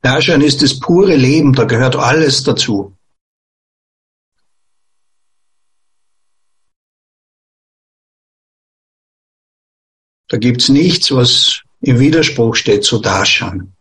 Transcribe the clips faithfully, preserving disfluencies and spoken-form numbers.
Darshan ist das pure Leben, da gehört alles dazu. Da gibt's nichts, was im Widerspruch steht zu Darshan.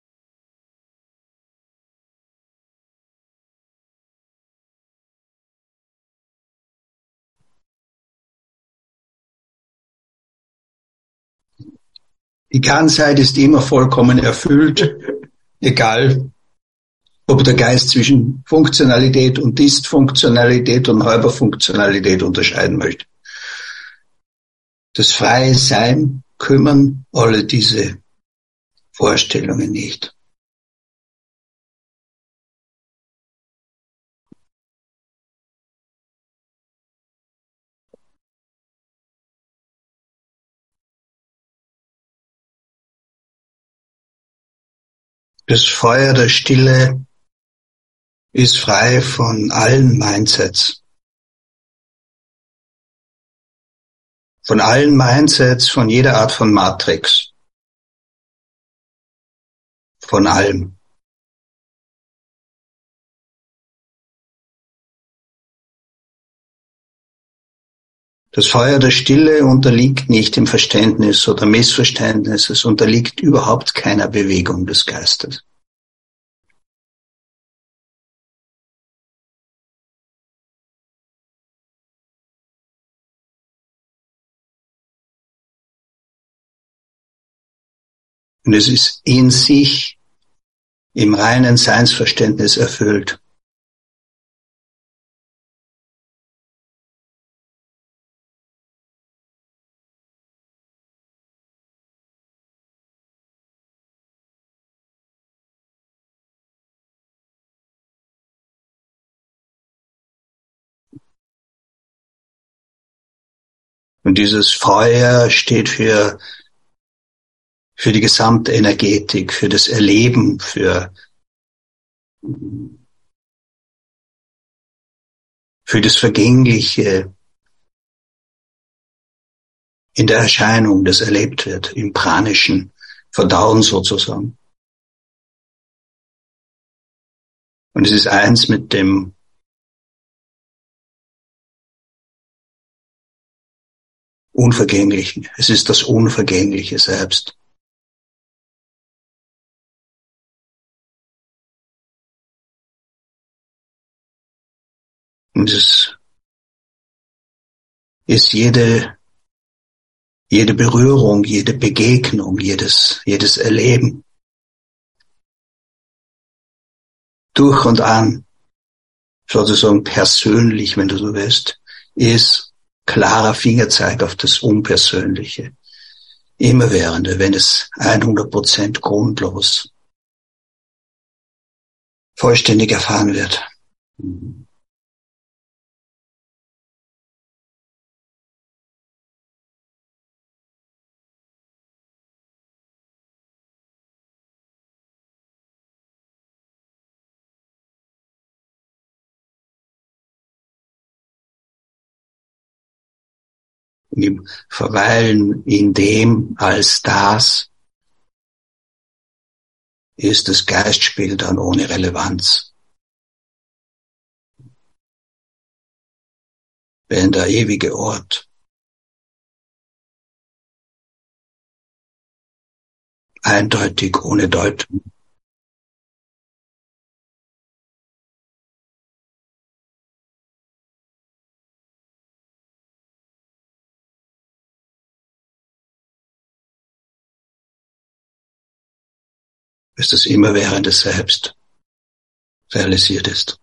Die Ganzheit ist immer vollkommen erfüllt, egal ob der Geist zwischen Funktionalität und Dysfunktionalität und halber Funktionalität unterscheiden möchte. Das freie Sein kümmern alle diese Vorstellungen nicht. Das Feuer der Stille ist frei von allen Mindsets. Von allen Mindsets, von jeder Art von Matrix. Von allem. Das Feuer der Stille unterliegt nicht dem Verständnis oder Missverständnis, es unterliegt überhaupt keiner Bewegung des Geistes. Und es ist in sich im reinen Seinsverständnis erfüllt. Und dieses Feuer steht für, für die gesamte Energetik, für das Erleben, für, für das Vergängliche in der Erscheinung, das erlebt wird, im pranischen Verdauen sozusagen. Und es ist eins mit dem Unvergänglichen. Es ist das Unvergängliche selbst. Und es ist jede, jede Berührung, jede Begegnung, jedes, jedes Erleben. Durch und an, sozusagen persönlich, wenn du so willst, ist klarer Fingerzeig auf das Unpersönliche. Immerwährende, wenn es hundert Prozent grundlos, vollständig erfahren wird. Im Verweilen in dem als das ist das Geistspiel dann ohne Relevanz. Wenn der ewige Ort eindeutig ohne Deutung ist das immerwährende Selbst realisiert ist.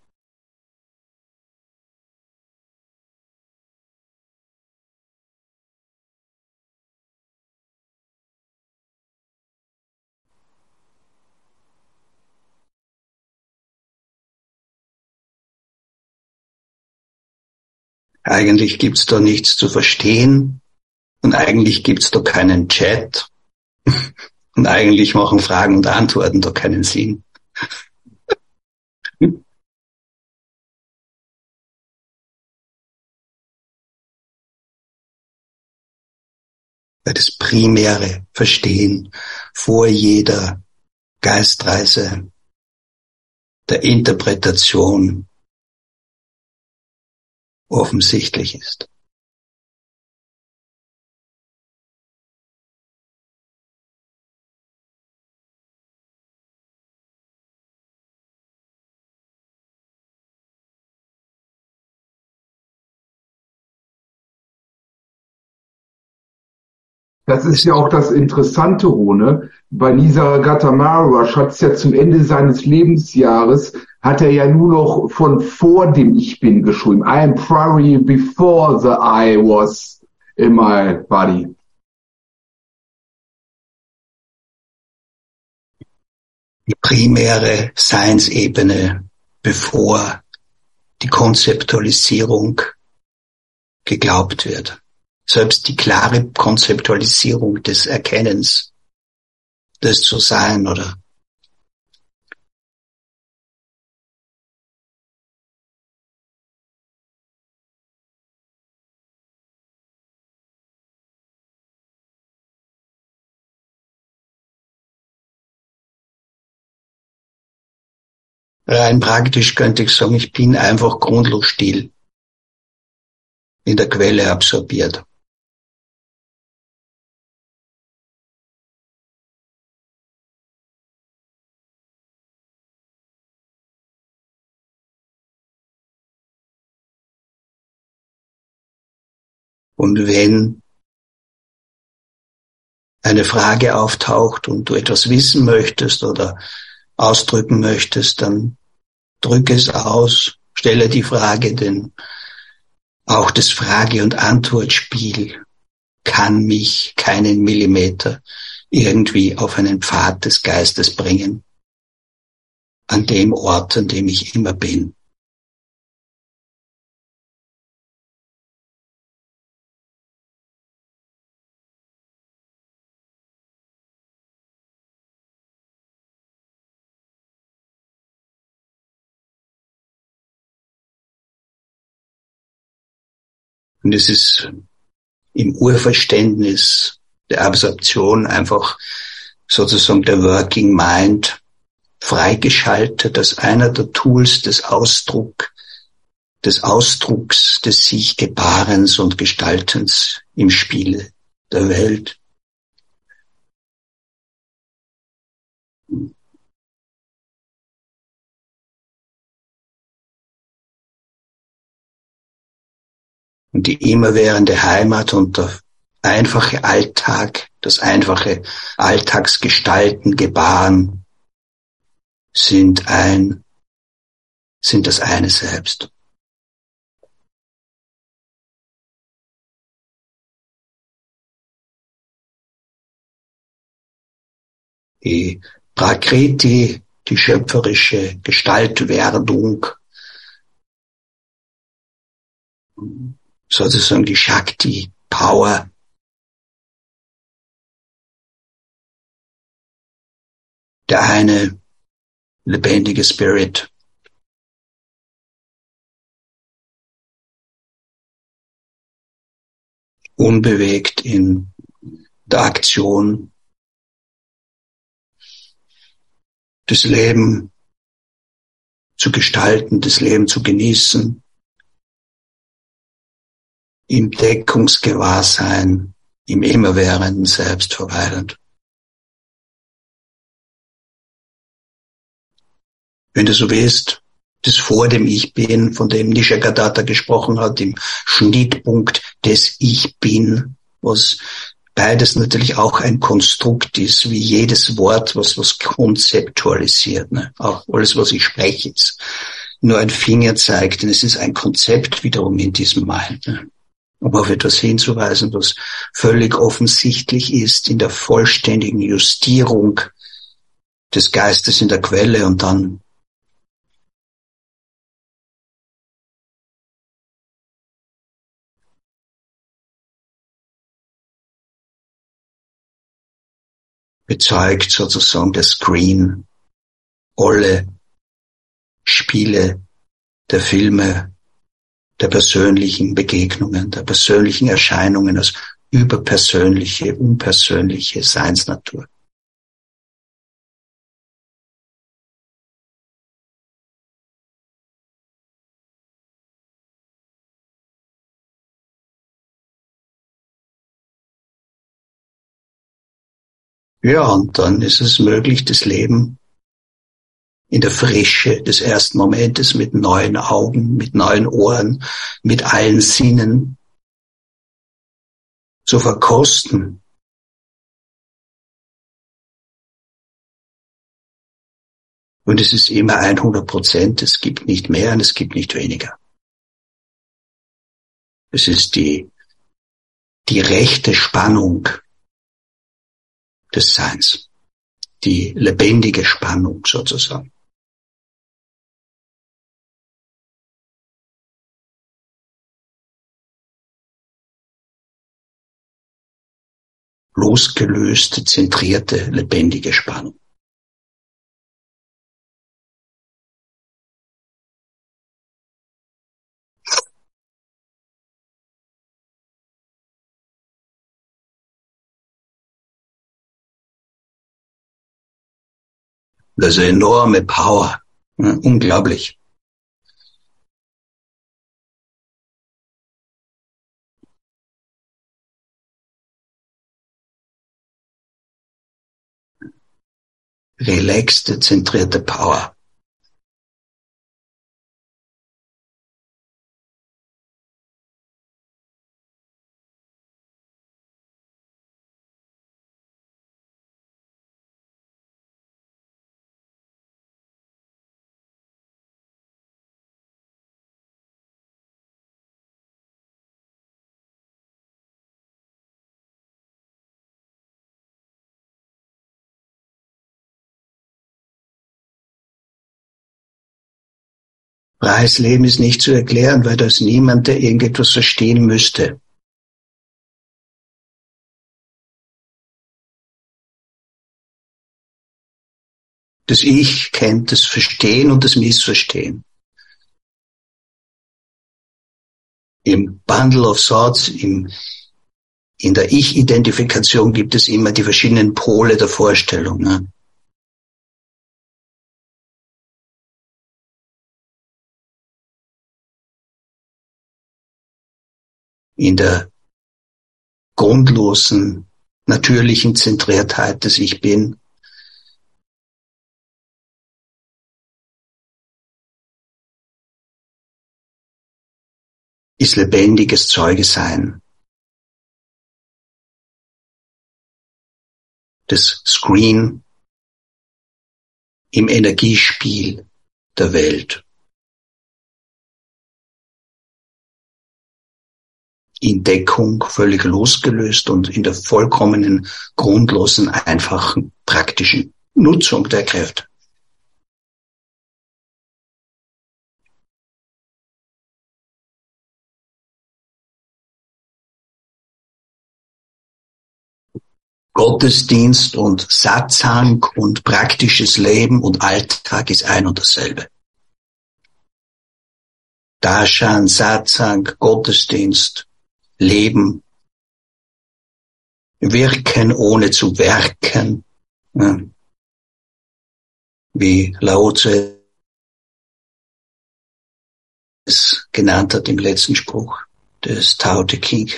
Eigentlich gibt's da nichts zu verstehen und eigentlich gibt's da keinen Chat und eigentlich machen Fragen und Antworten da keinen Sinn. Weil das primäre Verstehen vor jeder Geistreise der Interpretation offensichtlich ist. Das ist ja auch das Interessante, Rone. Bei Nisargadatta Maharaj hat es ja zum Ende seines Lebensjahres, hat er ja nur noch von vor dem Ich Bin geschrieben. I am probably before the I was in my body. Die primäre Seinsebene, bevor die Konzeptualisierung geglaubt wird. Selbst die klare Konzeptualisierung des Erkennens, des Zu-Sein, oder? Rein praktisch könnte ich sagen, ich bin einfach grundlos still, in der Quelle absorbiert. Und wenn eine Frage auftaucht und du etwas wissen möchtest oder ausdrücken möchtest, dann drücke es aus, stelle die Frage, denn auch das Frage- und Antwortspiel kann mich keinen Millimeter irgendwie auf einen Pfad des Geistes bringen, an dem Ort, an dem ich immer bin. Und es ist im Urverständnis der Absorption einfach sozusagen der Working Mind freigeschaltet als einer der Tools des Ausdruck, des Ausdrucks des sich Gebarens und Gestaltens im Spiele der Welt. Und die immerwährende Heimat und der einfache Alltag, das einfache Alltagsgestalten, Gebaren sind ein, sind das eine selbst. Die Prakriti, die schöpferische Gestaltwerdung, sozusagen die Shakti, Power, der eine lebendige Spirit, unbewegt in der Aktion, das Leben zu gestalten, das Leben zu genießen, im Deckungsgewahrsein, im immerwährenden Selbst verweilend. Wenn du so willst, das vor dem Ich Bin, von dem Nisargadatta gesprochen hat, im Schnittpunkt des Ich Bin, was beides natürlich auch ein Konstrukt ist, wie jedes Wort, was was konzeptualisiert. Ne? Auch alles, was ich spreche, ist nur ein Fingerzeig, denn es ist ein Konzept wiederum in diesem Mind. Ne? Um auf etwas hinzuweisen, was völlig offensichtlich ist in der vollständigen Justierung des Geistes in der Quelle und dann bezeugt sozusagen der Screen alle Spiele der Filme, der persönlichen Begegnungen, der persönlichen Erscheinungen als überpersönliche, unpersönliche Seinsnatur. Ja, und dann ist es möglich, das Leben in der Frische des ersten Momentes mit neuen Augen, mit neuen Ohren, mit allen Sinnen zu verkosten. Und es ist immer hundert Prozent, es gibt nicht mehr und es gibt nicht weniger. Es ist die, die rechte Spannung des Seins, die lebendige Spannung sozusagen. Losgelöste, zentrierte, lebendige Spannung. Das ist eine enorme Power. Ja, unglaublich. Relaxte, zentrierte Power. Freies Leben ist nicht zu erklären, weil da ist niemand, der irgendetwas verstehen müsste. Das Ich kennt das Verstehen und das Missverstehen. Im Bundle of Thoughts, im, in der Ich-Identifikation gibt es immer die verschiedenen Pole der Vorstellung. Ne? In der grundlosen, natürlichen Zentriertheit des Ich Bin ist lebendiges Zeugesein des Screen im Energiespiel der Welt. In Deckung, völlig losgelöst und in der vollkommenen, grundlosen, einfachen, praktischen Nutzung der Kräfte. Gottesdienst und Satsang und praktisches Leben und Alltag ist ein und dasselbe. Darshan, Satsang, Gottesdienst, Leben, Wirken ohne zu werken, ja. Wie Lao Tse es genannt hat im letzten Spruch des Tao Te Ching.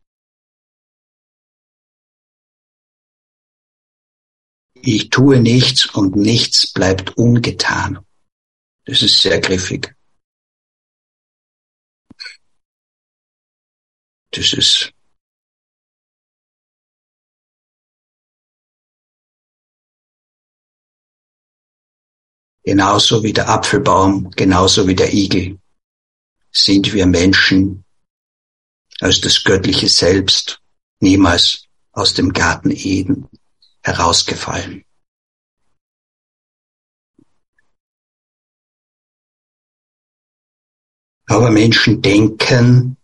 Ich tue nichts und nichts bleibt ungetan. Das ist sehr griffig. Das ist genauso wie der Apfelbaum, genauso wie der Igel sind wir Menschen als das göttliche Selbst niemals aus dem Garten Eden herausgefallen. Aber Menschen denken,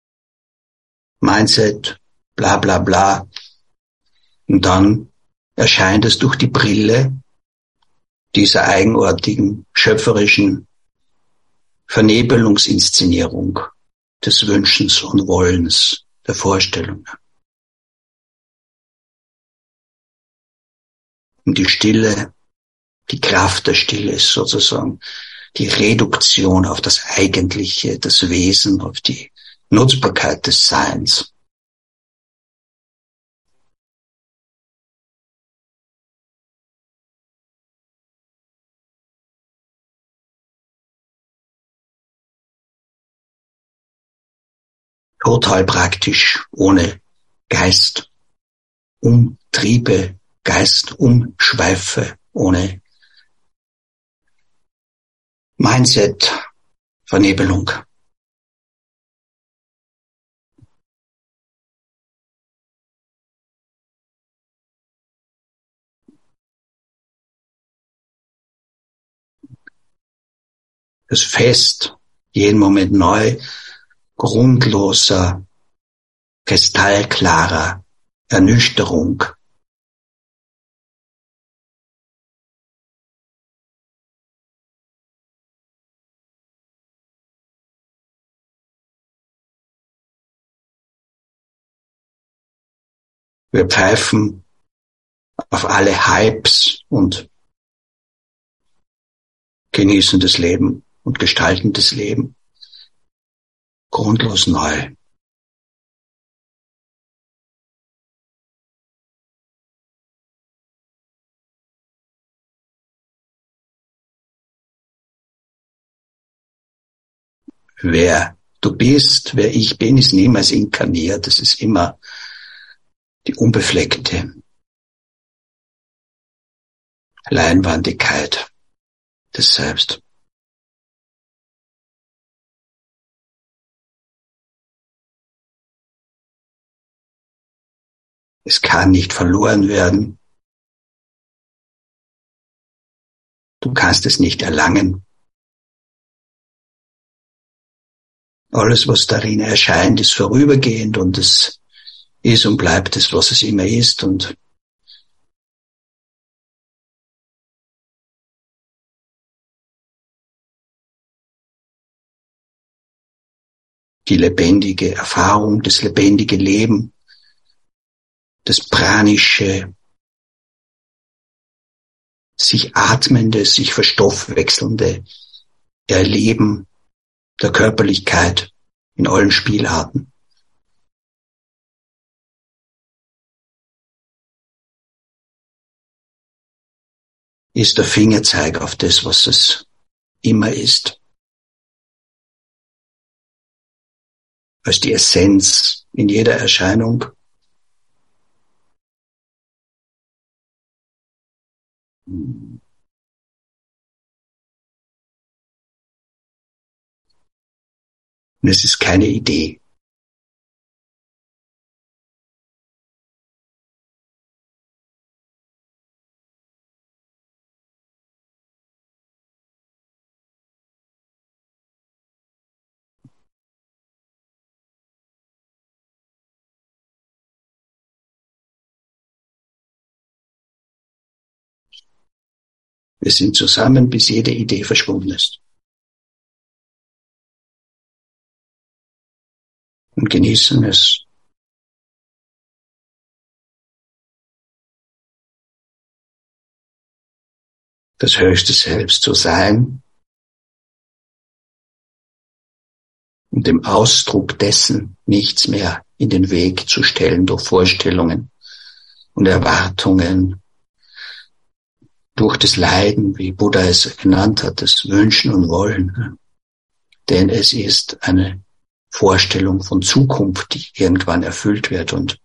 Mindset, bla bla bla, und dann erscheint es durch die Brille dieser eigenartigen, schöpferischen Vernebelungsinszenierung des Wünschens und Wollens, der Vorstellung. Und die Stille, die Kraft der Stille ist sozusagen die Reduktion auf das Eigentliche, das Wesen, auf die Nutzbarkeit des Seins. total praktisch, ohne Geist, Umtriebe, Geist, Umschweife, ohne Mindset, Vernebelung. Das Fest, jeden Moment neu, grundloser, kristallklarer Ernüchterung. Wir pfeifen auf alle Hypes und genießen das Leben und gestalten das Leben grundlos neu. Wer du bist, wer ich bin, ist niemals inkarniert. Das ist immer die unbefleckte Leinwandigkeit des Selbst. Es kann nicht verloren werden. Du kannst es nicht erlangen. Alles, was darin erscheint, ist vorübergehend und es ist und bleibt es, was es immer ist. Und die lebendige Erfahrung, das lebendige Leben, das pranische, sich atmende, sich verstoffwechselnde Erleben der Körperlichkeit in allen Spielarten. Ist der Fingerzeig auf das, was es immer ist. Als die Essenz in jeder Erscheinung. Und es ist keine Idee. Wir sind zusammen, bis jede Idee verschwunden ist. Und genießen es. Das höchste Selbst zu sein und dem Ausdruck dessen nichts mehr in den Weg zu stellen durch Vorstellungen und Erwartungen, durch das Leiden, wie Buddha es genannt hat, das Wünschen und Wollen. Denn es ist eine Vorstellung von Zukunft, die irgendwann erfüllt wird. Und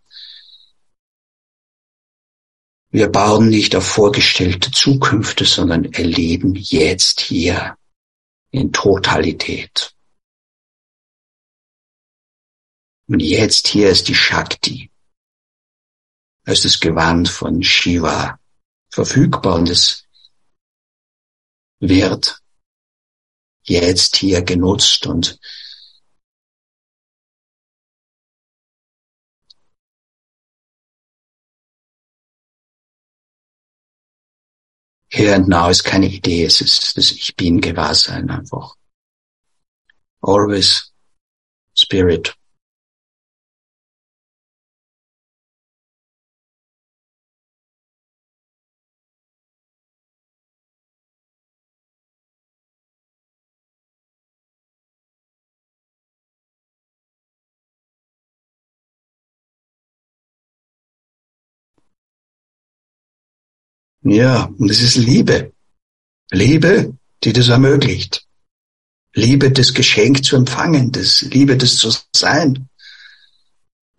wir bauen nicht auf vorgestellte Zukünfte, sondern erleben jetzt hier in Totalität. Und jetzt hier ist die Shakti, als das Gewand von Shiva, verfügbar, und es wird jetzt hier genutzt. Und Here and Now ist keine Idee, es ist das Ich Bin Gewahrsein einfach. Always Spirit. Ja, und es ist Liebe. Liebe, die das ermöglicht. Liebe, das Geschenk zu empfangen, das Liebe, das zu sein.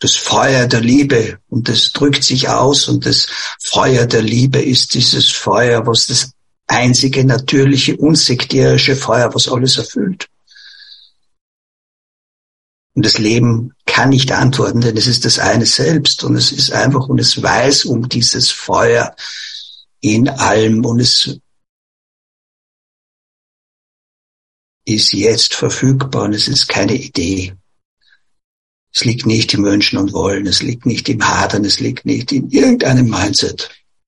das Feuer der Liebe, und das drückt sich aus, und das Feuer der Liebe ist dieses Feuer, was das einzige natürliche, unsektierische Feuer, was alles erfüllt. Und das Leben kann nicht antworten, denn es ist das eine selbst, und es ist einfach, und es weiß um dieses Feuer in allem, und es ist jetzt verfügbar, und es ist keine Idee. Es liegt nicht im Wünschen und Wollen, es liegt nicht im Hadern, es liegt nicht in irgendeinem Mindset.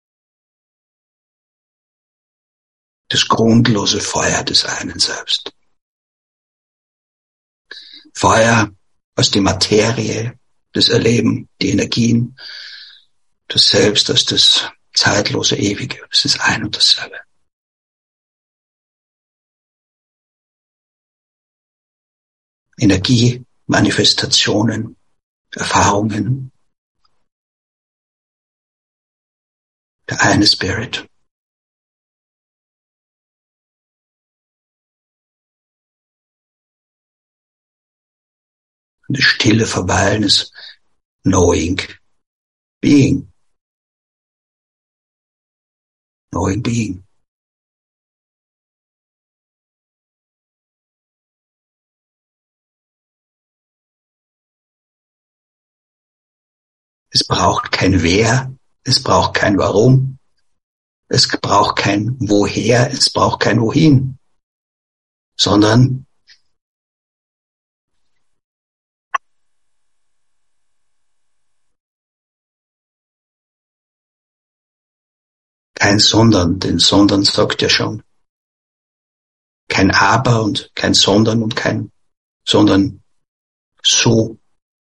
Das grundlose Feuer des einen selbst. Feuer aus der Materie, das Erleben, die Energien, das Selbst als das zeitlose Ewige. Es ist ein und dasselbe. Energie, Manifestationen, Erfahrungen. Der eine Spirit. Und das stille Verweilen ist Knowing, Being. Knowing, Being. Es braucht kein Wer, es braucht kein Warum, es braucht kein Woher, es braucht kein Wohin, sondern kein Sondern, denn Sondern sagt ja schon. Kein Aber und kein Sondern und kein, sondern so.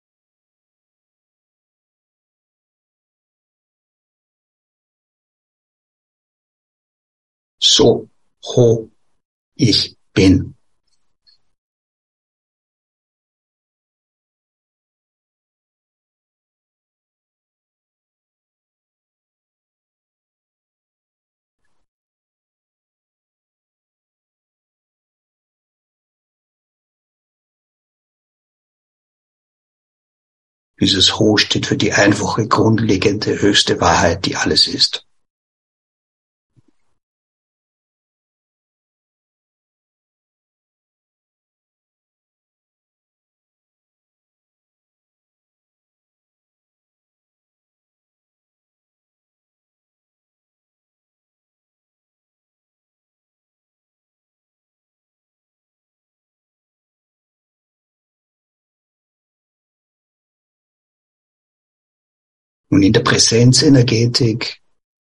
So, ho, ich bin. Dieses Ho steht für die einfache, grundlegende, höchste Wahrheit, die alles ist. Und in der Präsenzenergetik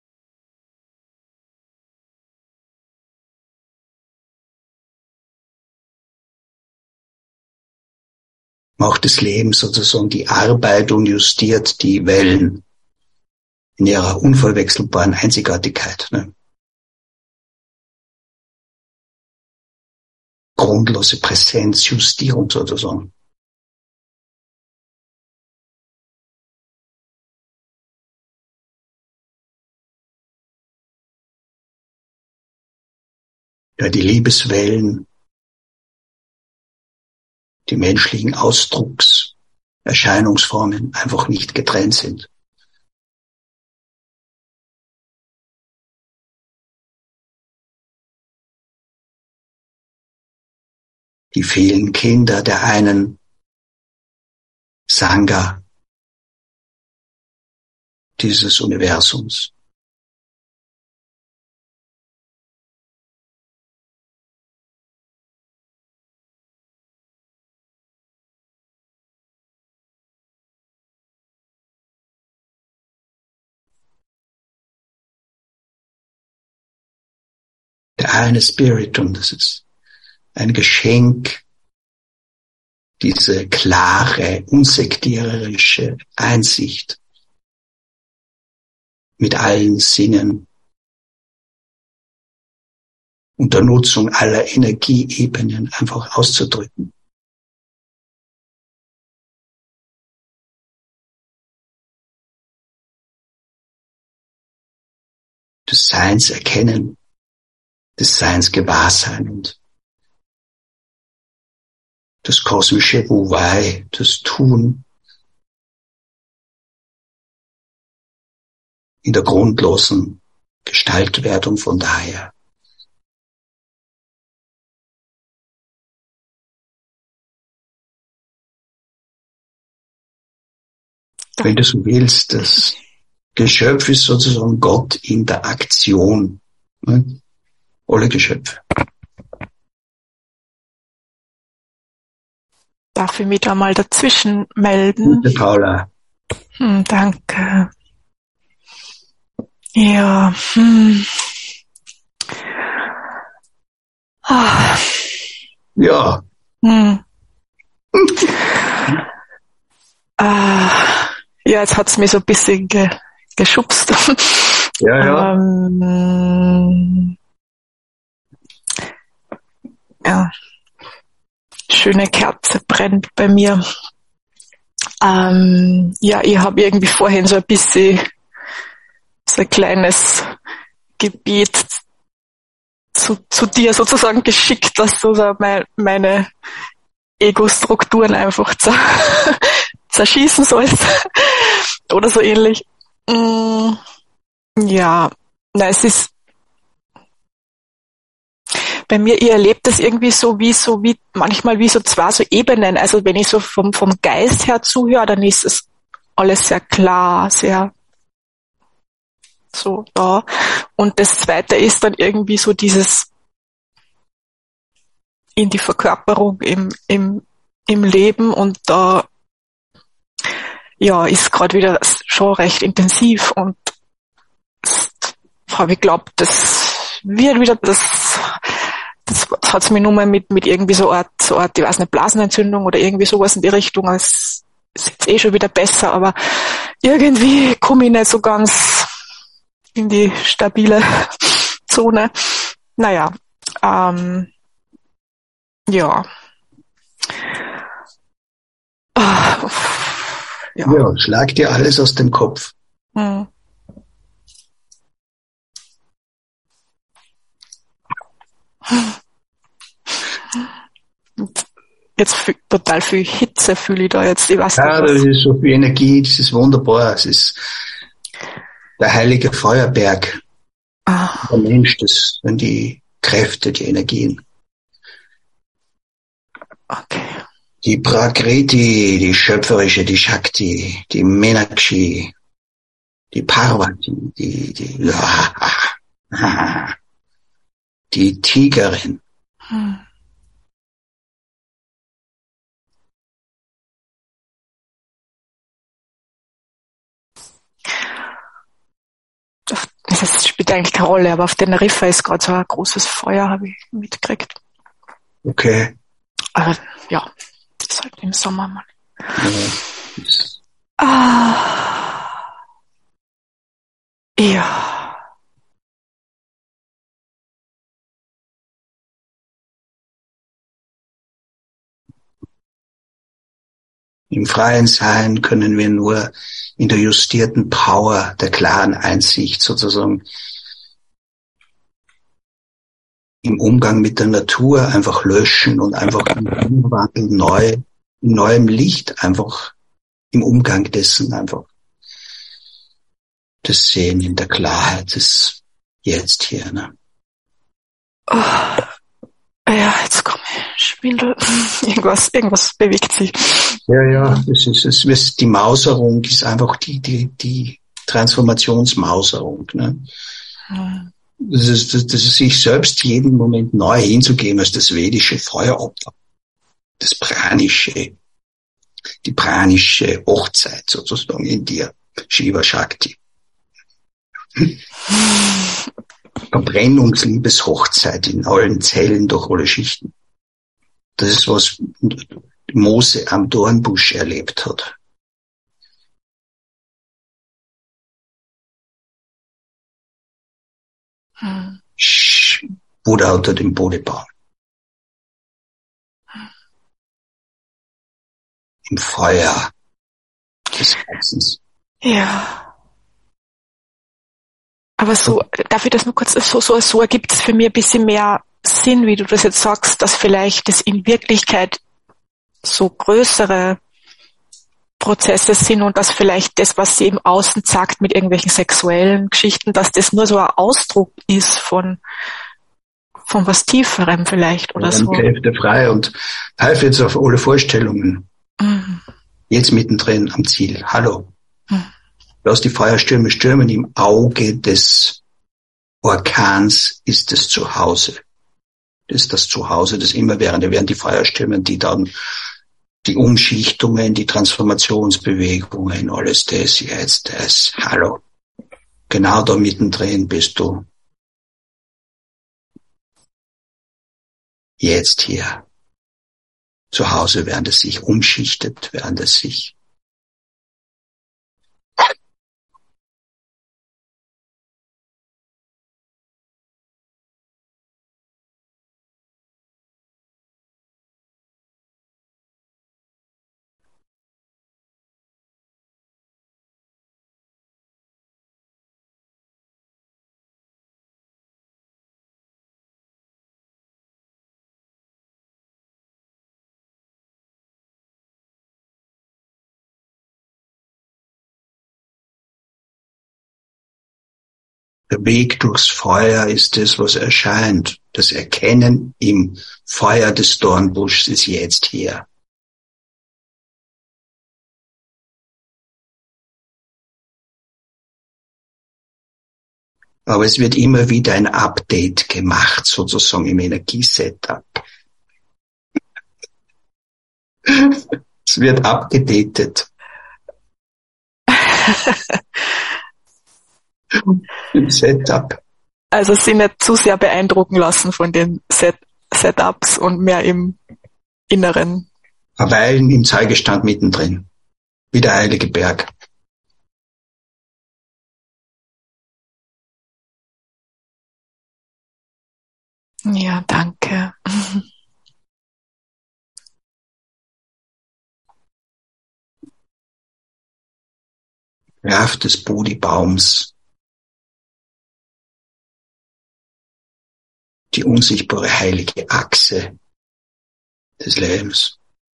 macht das Leben sozusagen die Arbeit und justiert die Wellen in ihrer unverwechselbaren Einzigartigkeit. Ne? Grundlose Präsenzjustierung sozusagen. Ja, die Liebeswellen, die menschlichen Ausdrucks, Erscheinungsformen einfach nicht getrennt sind. Die vielen Kinder der einen Sangha dieses Universums. Der eine Spirit, und das ist ein Geschenk, diese klare, unsektiererische Einsicht mit allen Sinnen, unter Nutzung aller Energieebenen einfach auszudrücken. Des Seins erkennen, des Seins Gewahrsein und das kosmische Wu-Wei, das Tun, in der grundlosen Gestaltwerdung von daher. Wenn du so willst, das Geschöpf ist sozusagen Gott in der Aktion. Ne? Alle Geschöpfe. Darf ich mich da mal dazwischen melden? Gute Paula. Hm, danke. Ja. Hm. Ah. Ja. Hm. ah. Ja, jetzt hat's mich so ein bisschen ge geschubst. Ja, ja. ähm, ja. Schöne Kerze brennt bei mir. Ähm, ja, ich habe irgendwie vorhin so ein bisschen so ein kleines Gebet zu, zu dir sozusagen geschickt, dass du so mein, meine Ego-Strukturen einfach zer, zerschießen sollst. Oder so ähnlich. Mm, ja, na, es ist bei mir, ich erlebe das irgendwie so wie so wie manchmal wie so zwei so Ebenen. Also wenn ich so vom vom Geist her zuhöre, dann ist es alles sehr klar, sehr so da. Und das Zweite ist dann irgendwie so dieses in die Verkörperung im im im Leben, und da ja ist gerade wieder schon recht intensiv, und habe ich glaubt, das wird wieder das Das, das hat's mir nur mal mit, mit irgendwie so Art, so Art, ich weiß nicht, Blasenentzündung oder irgendwie sowas in die Richtung. Es ist jetzt eh schon wieder besser, aber irgendwie komme ich nicht so ganz in die stabile Zone. Naja, ähm, ja. Ah, ja. Ja, schlag dir alles aus dem Kopf. Hm. Jetzt fühl, total viel Hitze fühle ich da jetzt. Ich weiß Ja, nicht, das ist so viel Energie, das ist wunderbar. Es ist der heilige Feuerberg. Ah. Der Mensch, das sind die Kräfte, die Energien. Okay. Die Prakriti, die schöpferische, die Shakti, die Meenakshi, die Parvati, die, die, die Tigerin. Hm. Das spielt eigentlich keine Rolle, aber auf Teneriffa ist gerade so ein großes Feuer, habe ich mitgekriegt. Okay. Aber ja, das ist halt im Sommer mal. Ja. Ah. Ja. Im freien Sein können wir nur in der justierten Power der klaren Einsicht sozusagen im Umgang mit der Natur einfach löschen und einfach im Umwandel neu, in neuem Licht einfach im Umgang dessen einfach das Sehen in der Klarheit des Jetzt hier, ne? Oh. Ja, jetzt komme ich. Schwindel. Irgendwas, irgendwas bewegt sich. Ja, ja, das ist, es ist, die Mauserung ist einfach die, die, die Transformationsmauserung, ne? Hm. Das ist, das, das ist sich selbst jeden Moment neu hinzugeben als das vedische Feueropfer, das pranische, die pranische Hochzeit sozusagen in dir, Shiva Shakti. Verbrennungsliebeshochzeit in allen Zellen durch alle Schichten. Das ist, was Mose am Dornbusch erlebt hat. Hm. Buddha unter dem Bodebaum. Im Feuer des Herzens. Ja. Aber so, darf ich das nur kurz, so, so, so ergibt es für mich ein bisschen mehr Sinn, wie du das jetzt sagst, dass vielleicht das in Wirklichkeit so größere Prozesse sind und dass vielleicht das, was sie im Außen sagt mit irgendwelchen sexuellen Geschichten, dass das nur so ein Ausdruck ist von, von was Tieferem vielleicht oder so. Kräfte frei und pfeife jetzt auf alle Vorstellungen. Mhm. Jetzt mittendrin am Ziel. Hallo. Mhm. Lass die Feuerstürme stürmen. Im Auge des Orkans ist das Zuhause. Das ist das Zuhause, das Immerwährende, während die Feuerstürme, die dann die Umschichtungen, die Transformationsbewegungen, alles das, jetzt das, hallo. Genau da mittendrin bist du. Jetzt hier. Zu Hause, während es sich umschichtet, während es sich Der Weg durchs Feuer ist das, was erscheint. Das Erkennen im Feuer des Dornbuschs ist jetzt hier. Aber es wird immer wieder ein Update gemacht, sozusagen im Energiesetup. Es wird abgedatet. Im Setup. Also sie nicht zu sehr beeindrucken lassen von den Set Setups und mehr im Inneren. Verweilen im Zeigestand mittendrin. Wie der heilige Berg. Ja, danke. Kraft des Bodhibaums. Die unsichtbare heilige Achse des Lebens.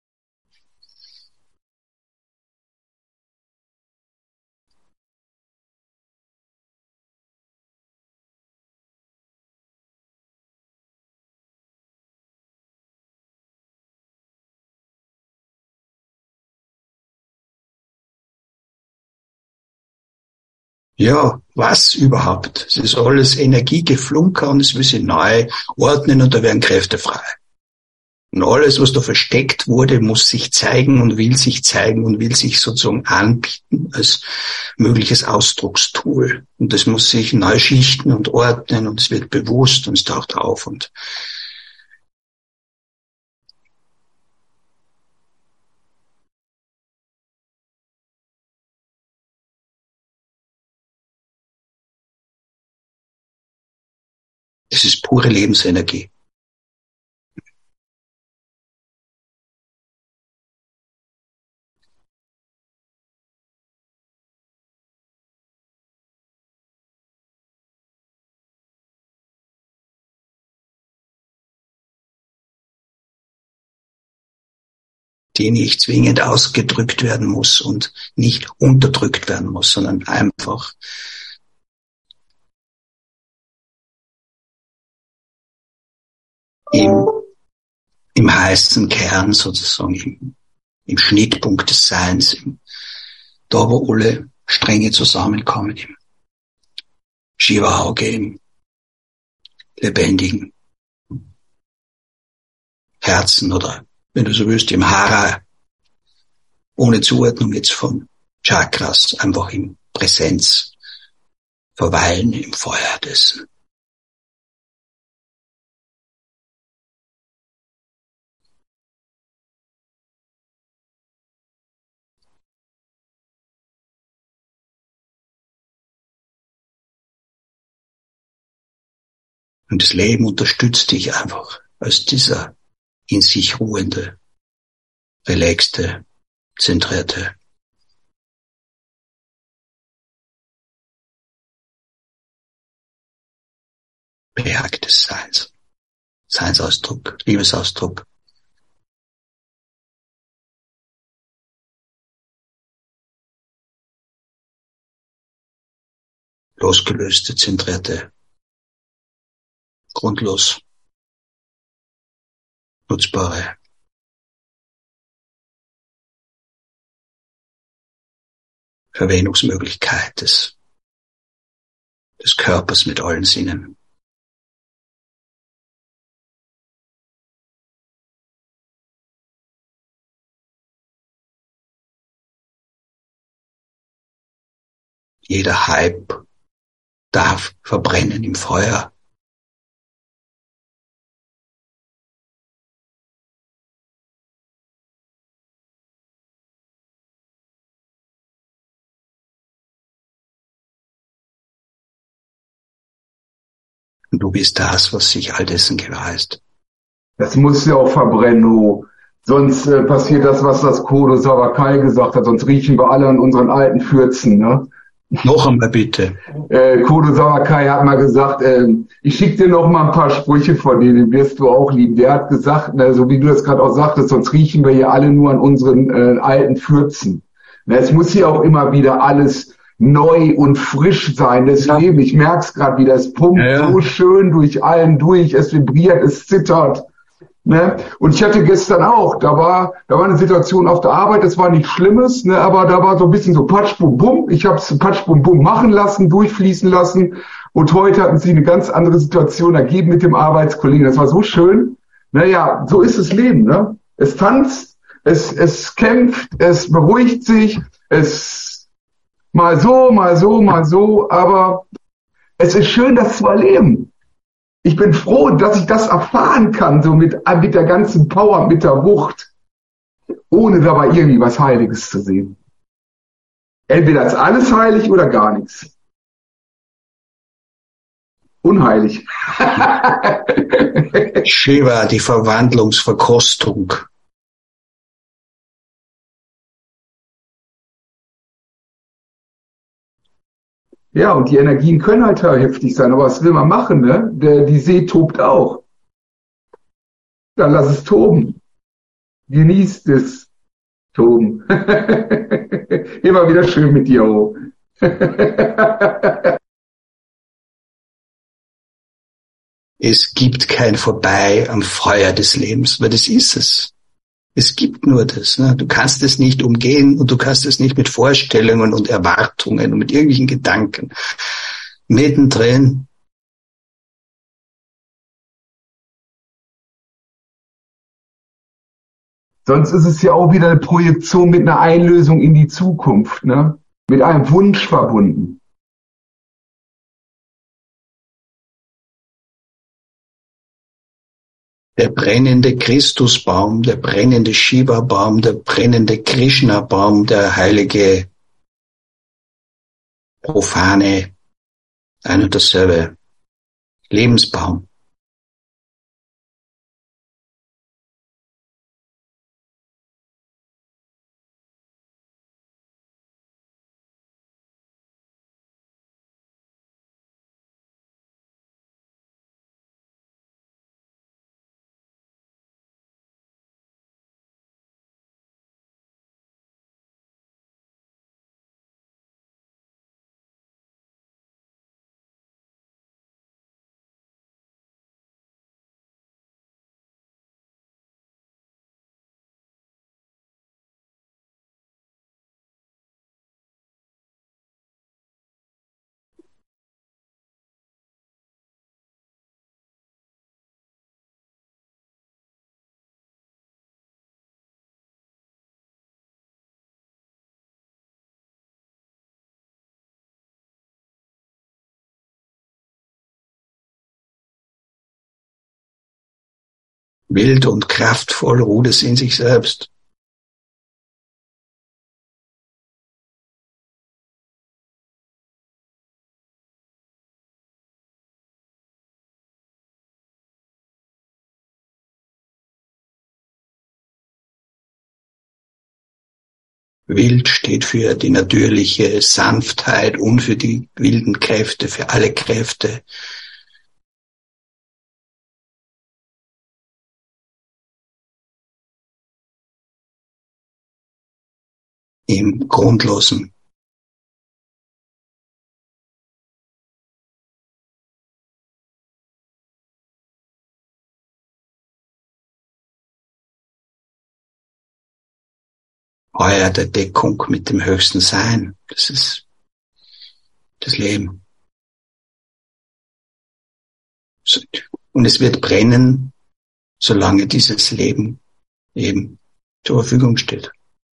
Ja, was überhaupt? Es ist alles Energiegeflunker und es will sich neu ordnen und da werden Kräfte frei. Und alles, was da versteckt wurde, muss sich zeigen und will sich zeigen und will sich sozusagen anbieten als mögliches Ausdruckstool. Und das muss sich neu schichten und ordnen und es wird bewusst und es taucht auf und es ist pure Lebensenergie. Die nicht zwingend ausgedrückt werden muss und nicht unterdrückt werden muss, sondern einfach im, im heißen Kern sozusagen, im, im Schnittpunkt des Seins, im, da wo alle Stränge zusammenkommen, im Shiva-Auge, im lebendigen Herzen oder, wenn du so willst, im Hara, ohne Zuordnung jetzt von Chakras, einfach in Präsenz, verweilen im Feuer dessen. Und das Leben unterstützt dich einfach als dieser in sich ruhende, relaxte, zentrierte, Berg des Seins, Seinsausdruck, Liebesausdruck. losgelöste, zentrierte, grundlos nutzbare Verwendungsmöglichkeit des, des Körpers mit allen Sinnen. Jeder Hype darf verbrennen im Feuer. Und du bist das, was sich all dessen gewahr ist. Das muss ja auch verbrennen, oh. Sonst äh, passiert das, was das Kodo Sawakai gesagt hat, sonst riechen wir alle an unseren alten Fürzen, ne? Noch einmal bitte. Äh, Kodo Sawakai hat mal gesagt, äh, ich schicke dir noch mal ein paar Sprüche von denen, wirst du auch lieben. Der hat gesagt, ne, so wie du das gerade auch sagtest, sonst riechen wir hier alle nur an unseren äh, alten Fürzen. Ne, es muss hier auch immer wieder alles neu und frisch sein, das Ja. Leben. Ich merke es gerade wieder, es pumpt Ja, ja. so schön durch allen durch, es vibriert, es zittert. Ne? Und ich hatte gestern auch, da war, da war eine Situation auf der Arbeit, das war nichts Schlimmes, ne, aber da war so ein bisschen so Patsch, Bum, Bum. Ich habe es Patsch, Bum, Bum machen lassen, durchfließen lassen. Und heute hatten sie eine ganz andere Situation ergeben mit dem Arbeitskollegen. Das war so schön. Naja, so ist das Leben. Ne? Es tanzt, es, es kämpft, es beruhigt sich, es mal so, mal so, mal so. Aber es ist schön, das zu erleben. Ich bin froh, dass ich das erfahren kann, so mit, mit der ganzen Power, mit der Wucht, ohne dabei irgendwie was Heiliges zu sehen. Entweder ist alles heilig oder gar nichts. Unheilig. Shiva, die Verwandlungsverkostung. Ja, und die Energien können halt heftig sein, aber was will man machen, ne? Der, die See tobt auch. Dann lass es toben. Genießt es. Toben. Immer wieder schön mit dir, oh. Es gibt kein Vorbei am Feuer des Lebens, weil das ist es. Es gibt nur das. Ne? Du kannst es nicht umgehen und du kannst es nicht mit Vorstellungen und Erwartungen und mit irgendwelchen Gedanken. Mittendrin. Sonst ist es ja auch wieder eine Projektion mit einer Einlösung in die Zukunft, ne? Mit einem Wunsch verbunden. Der brennende Christusbaum, der brennende Shiva-Baum, der brennende Krishna-Baum, der heilige, profane, ein und dasselbe Lebensbaum. Wild und kraftvoll ruht es in sich selbst. Wild steht für die natürliche Sanftheit und für die wilden Kräfte, für alle Kräfte. Im Grundlosen. Feuer der Deckung mit dem höchsten Sein. Das ist das Leben. Und es wird brennen, solange dieses Leben eben zur Verfügung steht.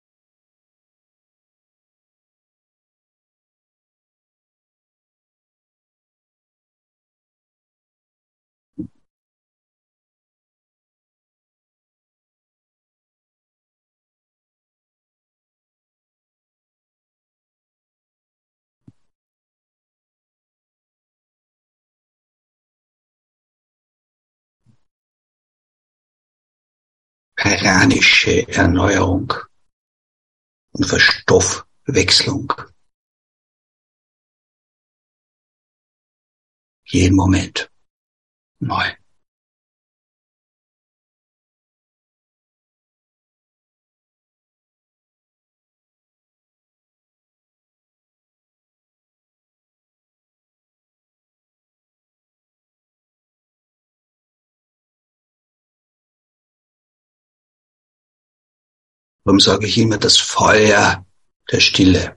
Mechanische Erneuerung und Verstoffwechslung. Jeden Moment neu. Darum sage ich immer das Feuer der Stille.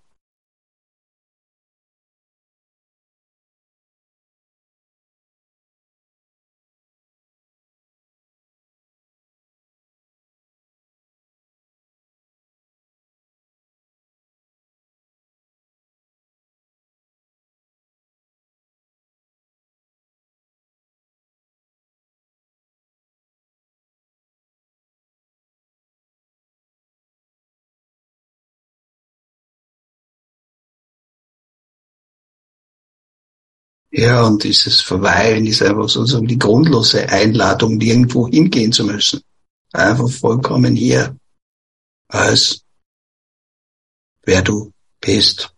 Ja, und dieses Verweilen ist einfach sozusagen die grundlose Einladung, nirgendwo hingehen zu müssen. Einfach vollkommen hier, als wer du bist.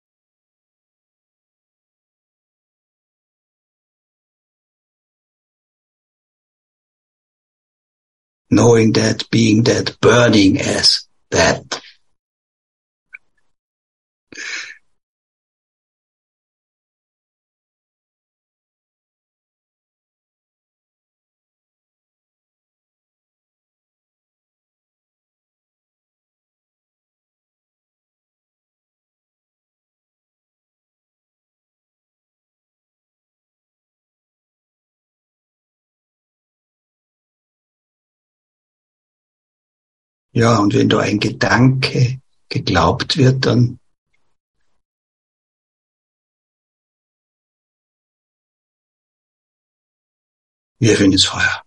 Knowing that, being that, burning as that. Ja, und wenn da ein Gedanke geglaubt wird, dann wirf ihn ins Feuer.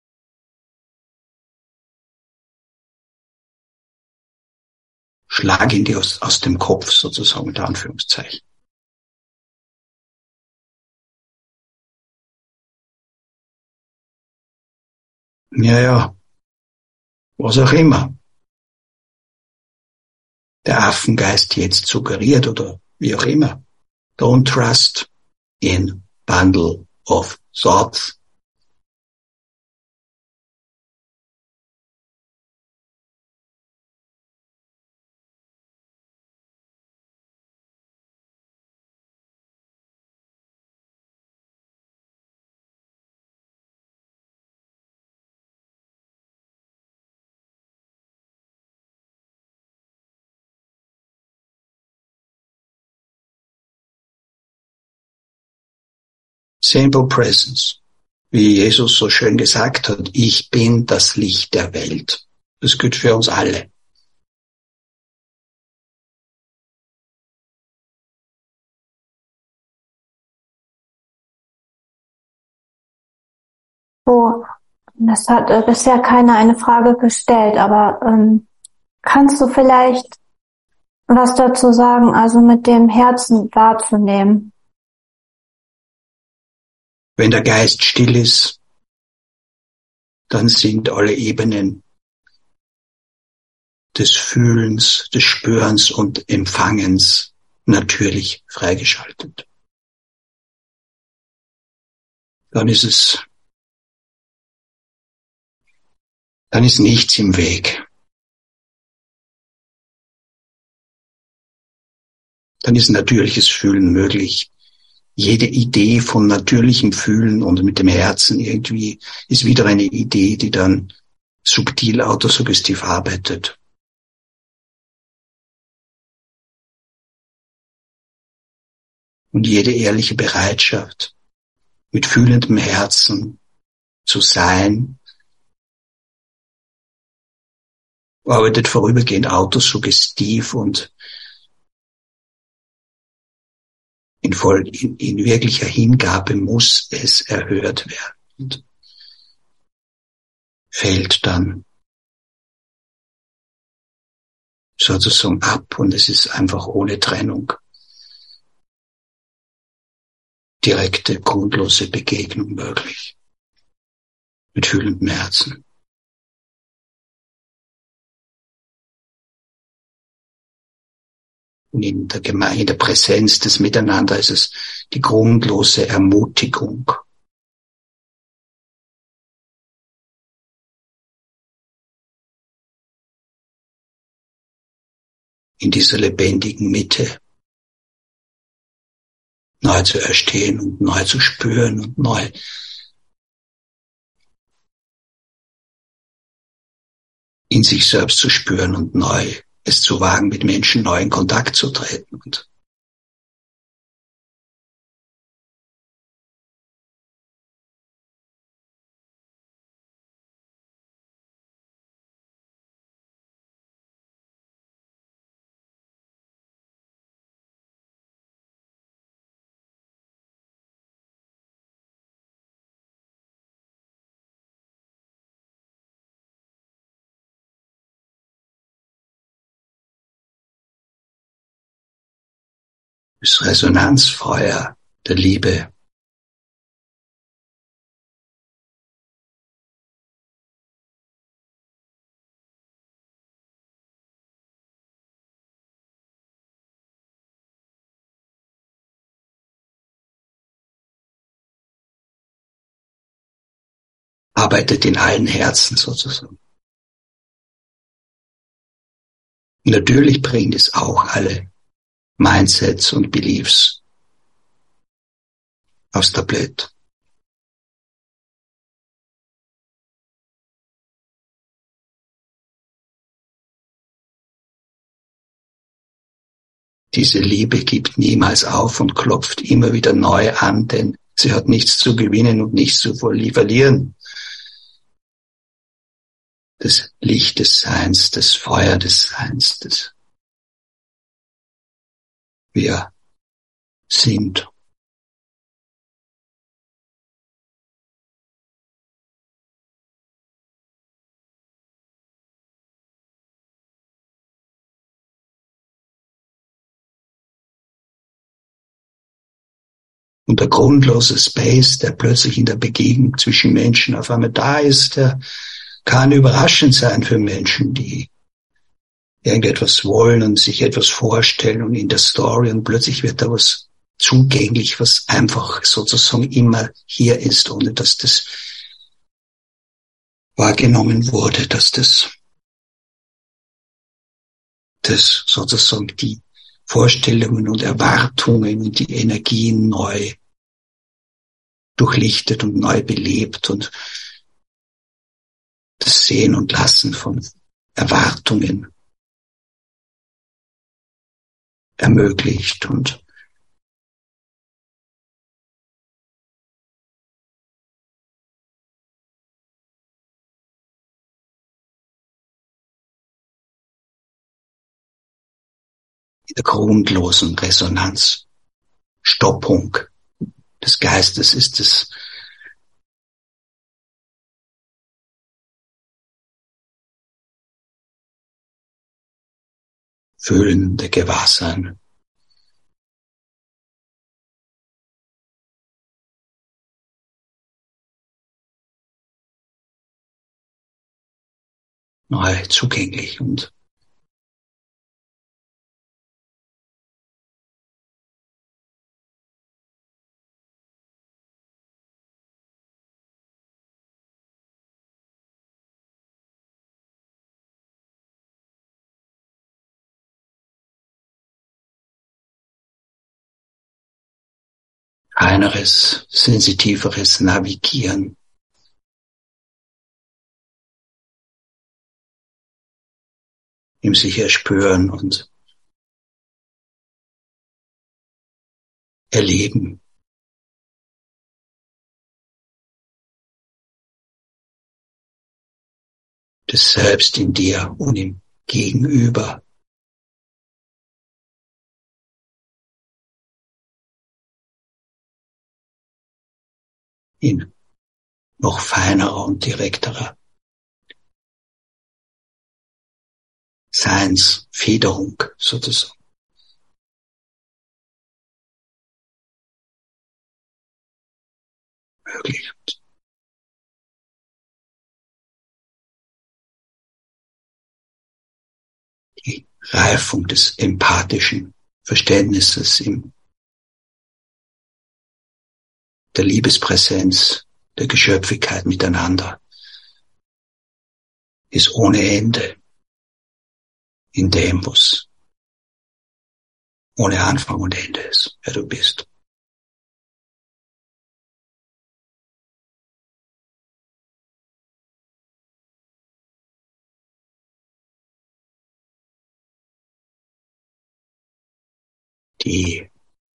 Schlag ihn dir aus, aus dem Kopf sozusagen, unter Anführungszeichen. Ja, ja. Was auch immer der Affengeist jetzt suggeriert oder wie auch immer. Don't trust in bundle of thoughts. Simple Presence. Wie Jesus so schön gesagt hat, ich bin das Licht der Welt. Das gilt für uns alle. Oh, das hat äh, bisher keiner eine Frage gestellt, aber ähm, kannst du vielleicht was dazu sagen, also mit dem Herzen wahrzunehmen? Wenn der Geist still ist, dann sind alle Ebenen des Fühlens, des Spürens und Empfangens natürlich freigeschaltet. Dann ist es, dann ist nichts im Weg. Dann ist natürliches Fühlen möglich. Jede Idee von natürlichem Fühlen und mit dem Herzen irgendwie ist wieder eine Idee, die dann subtil autosuggestiv arbeitet. Und jede ehrliche Bereitschaft, mit fühlendem Herzen zu sein, arbeitet vorübergehend autosuggestiv und in, voll, in, in wirklicher Hingabe muss es erhört werden und fällt dann sozusagen ab und es ist einfach ohne Trennung. Direkte, grundlose Begegnung möglich. Mit fühlendem Herzen. Und in der Gemeinde, in der Präsenz des Miteinander ist es die grundlose Ermutigung. In dieser lebendigen Mitte neu zu erstehen und neu zu spüren und neu in sich selbst zu spüren und neu es zu wagen, mit Menschen neu in Kontakt zu treten. Und das Resonanzfeuer der Liebe arbeitet in allen Herzen sozusagen. Und natürlich bringt es auch alle Mindsets und Beliefs aufs Tablett. Diese Liebe gibt niemals auf und klopft immer wieder neu an, denn sie hat nichts zu gewinnen und nichts zu verlieren. Das Licht des Seins, das Feuer des Seins, das wir sind. Und der grundlose Space, der plötzlich in der Begegnung zwischen Menschen auf einmal da ist, der kann überraschend sein für Menschen, die irgendetwas wollen und sich etwas vorstellen und in der Story und plötzlich wird da was zugänglich, was einfach sozusagen immer hier ist, ohne dass das wahrgenommen wurde, dass das, das sozusagen die Vorstellungen und Erwartungen und die Energien neu durchlichtet und neu belebt und das Sehen und Lassen von Erwartungen ermöglicht und in der grundlosen Resonanz, Stoppung des Geistes ist es fühlende Gewahrsein. Neu zugänglich und reineres, sensitiveres Navigieren. Im sich erspüren und erleben. Das Selbst in dir und im Gegenüber. In noch feinerer und direkterer Seinsfederung sozusagen. Möglich. Die Reifung des empathischen Verständnisses in der Liebespräsenz, der Geschöpfigkeit miteinander ist ohne Ende in dem, was ohne Anfang und Ende ist, wer du bist. Die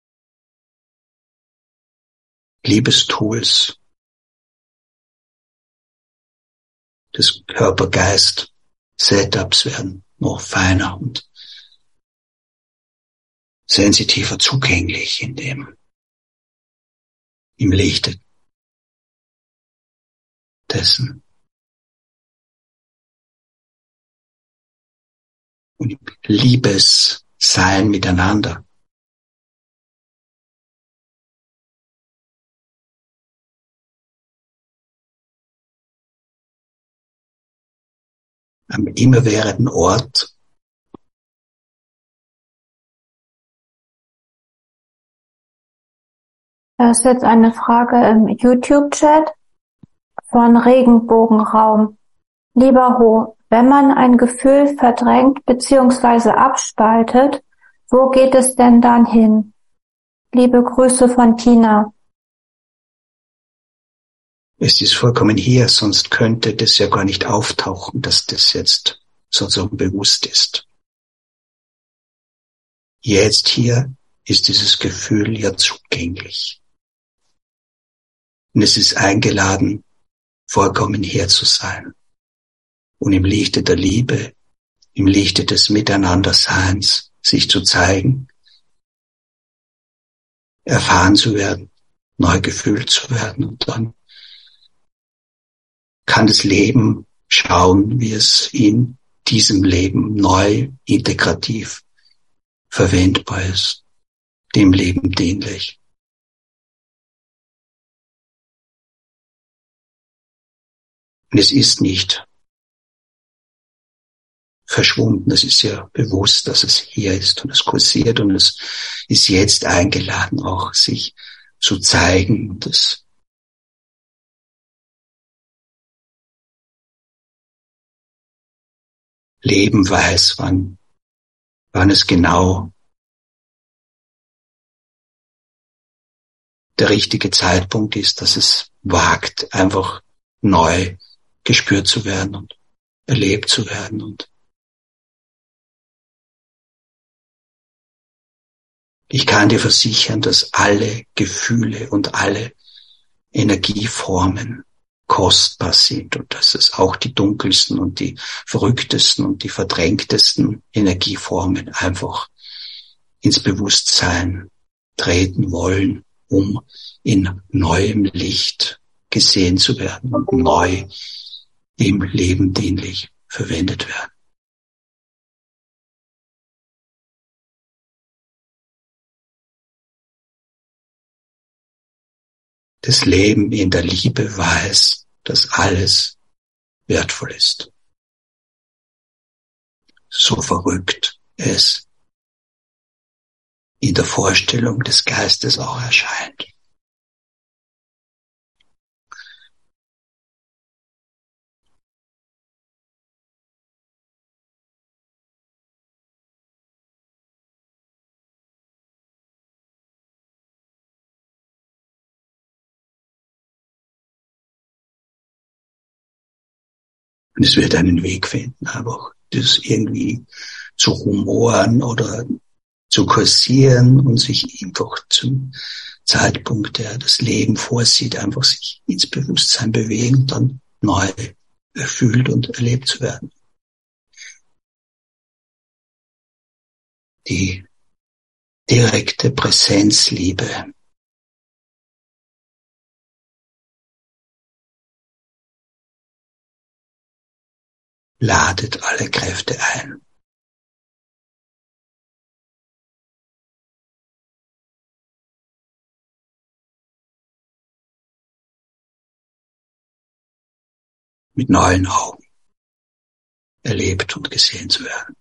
Liebestools des Körper-Geist-Setups werden noch feiner und sensitiver zugänglich in dem, im Lichte dessen und im Liebessein miteinander. Am immerwährenden Ort Das ist jetzt eine Frage im YouTube-Chat von Regenbogenraum. Lieber Ho, wenn man ein Gefühl verdrängt bzw. abspaltet, wo geht es denn dann hin? Liebe Grüße von Tina. Es ist vollkommen hier, sonst könnte das ja gar nicht auftauchen, dass das jetzt sozusagen bewusst ist. Jetzt hier ist dieses Gefühl ja zugänglich. Und es ist eingeladen, vollkommen hier zu sein. Und im Lichte der Liebe, im Lichte des Miteinanderseins sich zu zeigen, erfahren zu werden, neu gefühlt zu werden und dann kann das Leben schauen, wie es in diesem Leben neu, integrativ verwendbar ist, dem Leben dienlich. Und es ist nicht verschwunden, es ist ja bewusst, dass es hier ist und es kursiert und es ist jetzt eingeladen, auch sich zu zeigen und das Leben weiß, wann, wann es genau der richtige Zeitpunkt ist, dass es wagt, einfach neu gespürt zu werden und erlebt zu werden. Und ich kann dir versichern, dass alle Gefühle und alle Energieformen kostbar sind und dass es auch die dunkelsten und die verrücktesten und die verdrängtesten Energieformen einfach ins Bewusstsein treten wollen, um in neuem Licht gesehen zu werden und neu im Leben dienlich verwendet werden. Das Leben in der Liebe weiß, dass alles wertvoll ist. So verrückt es in der Vorstellung des Geistes auch erscheint. Und es wird einen Weg finden, aber das irgendwie zu rumoren oder zu kursieren und sich einfach zum Zeitpunkt, der das Leben vorsieht, einfach sich ins Bewusstsein bewegen und dann neu erfüllt und erlebt zu werden. Die direkte Präsenzliebe ladet alle Kräfte ein. Mit neuen Augen erlebt und gesehen zu werden.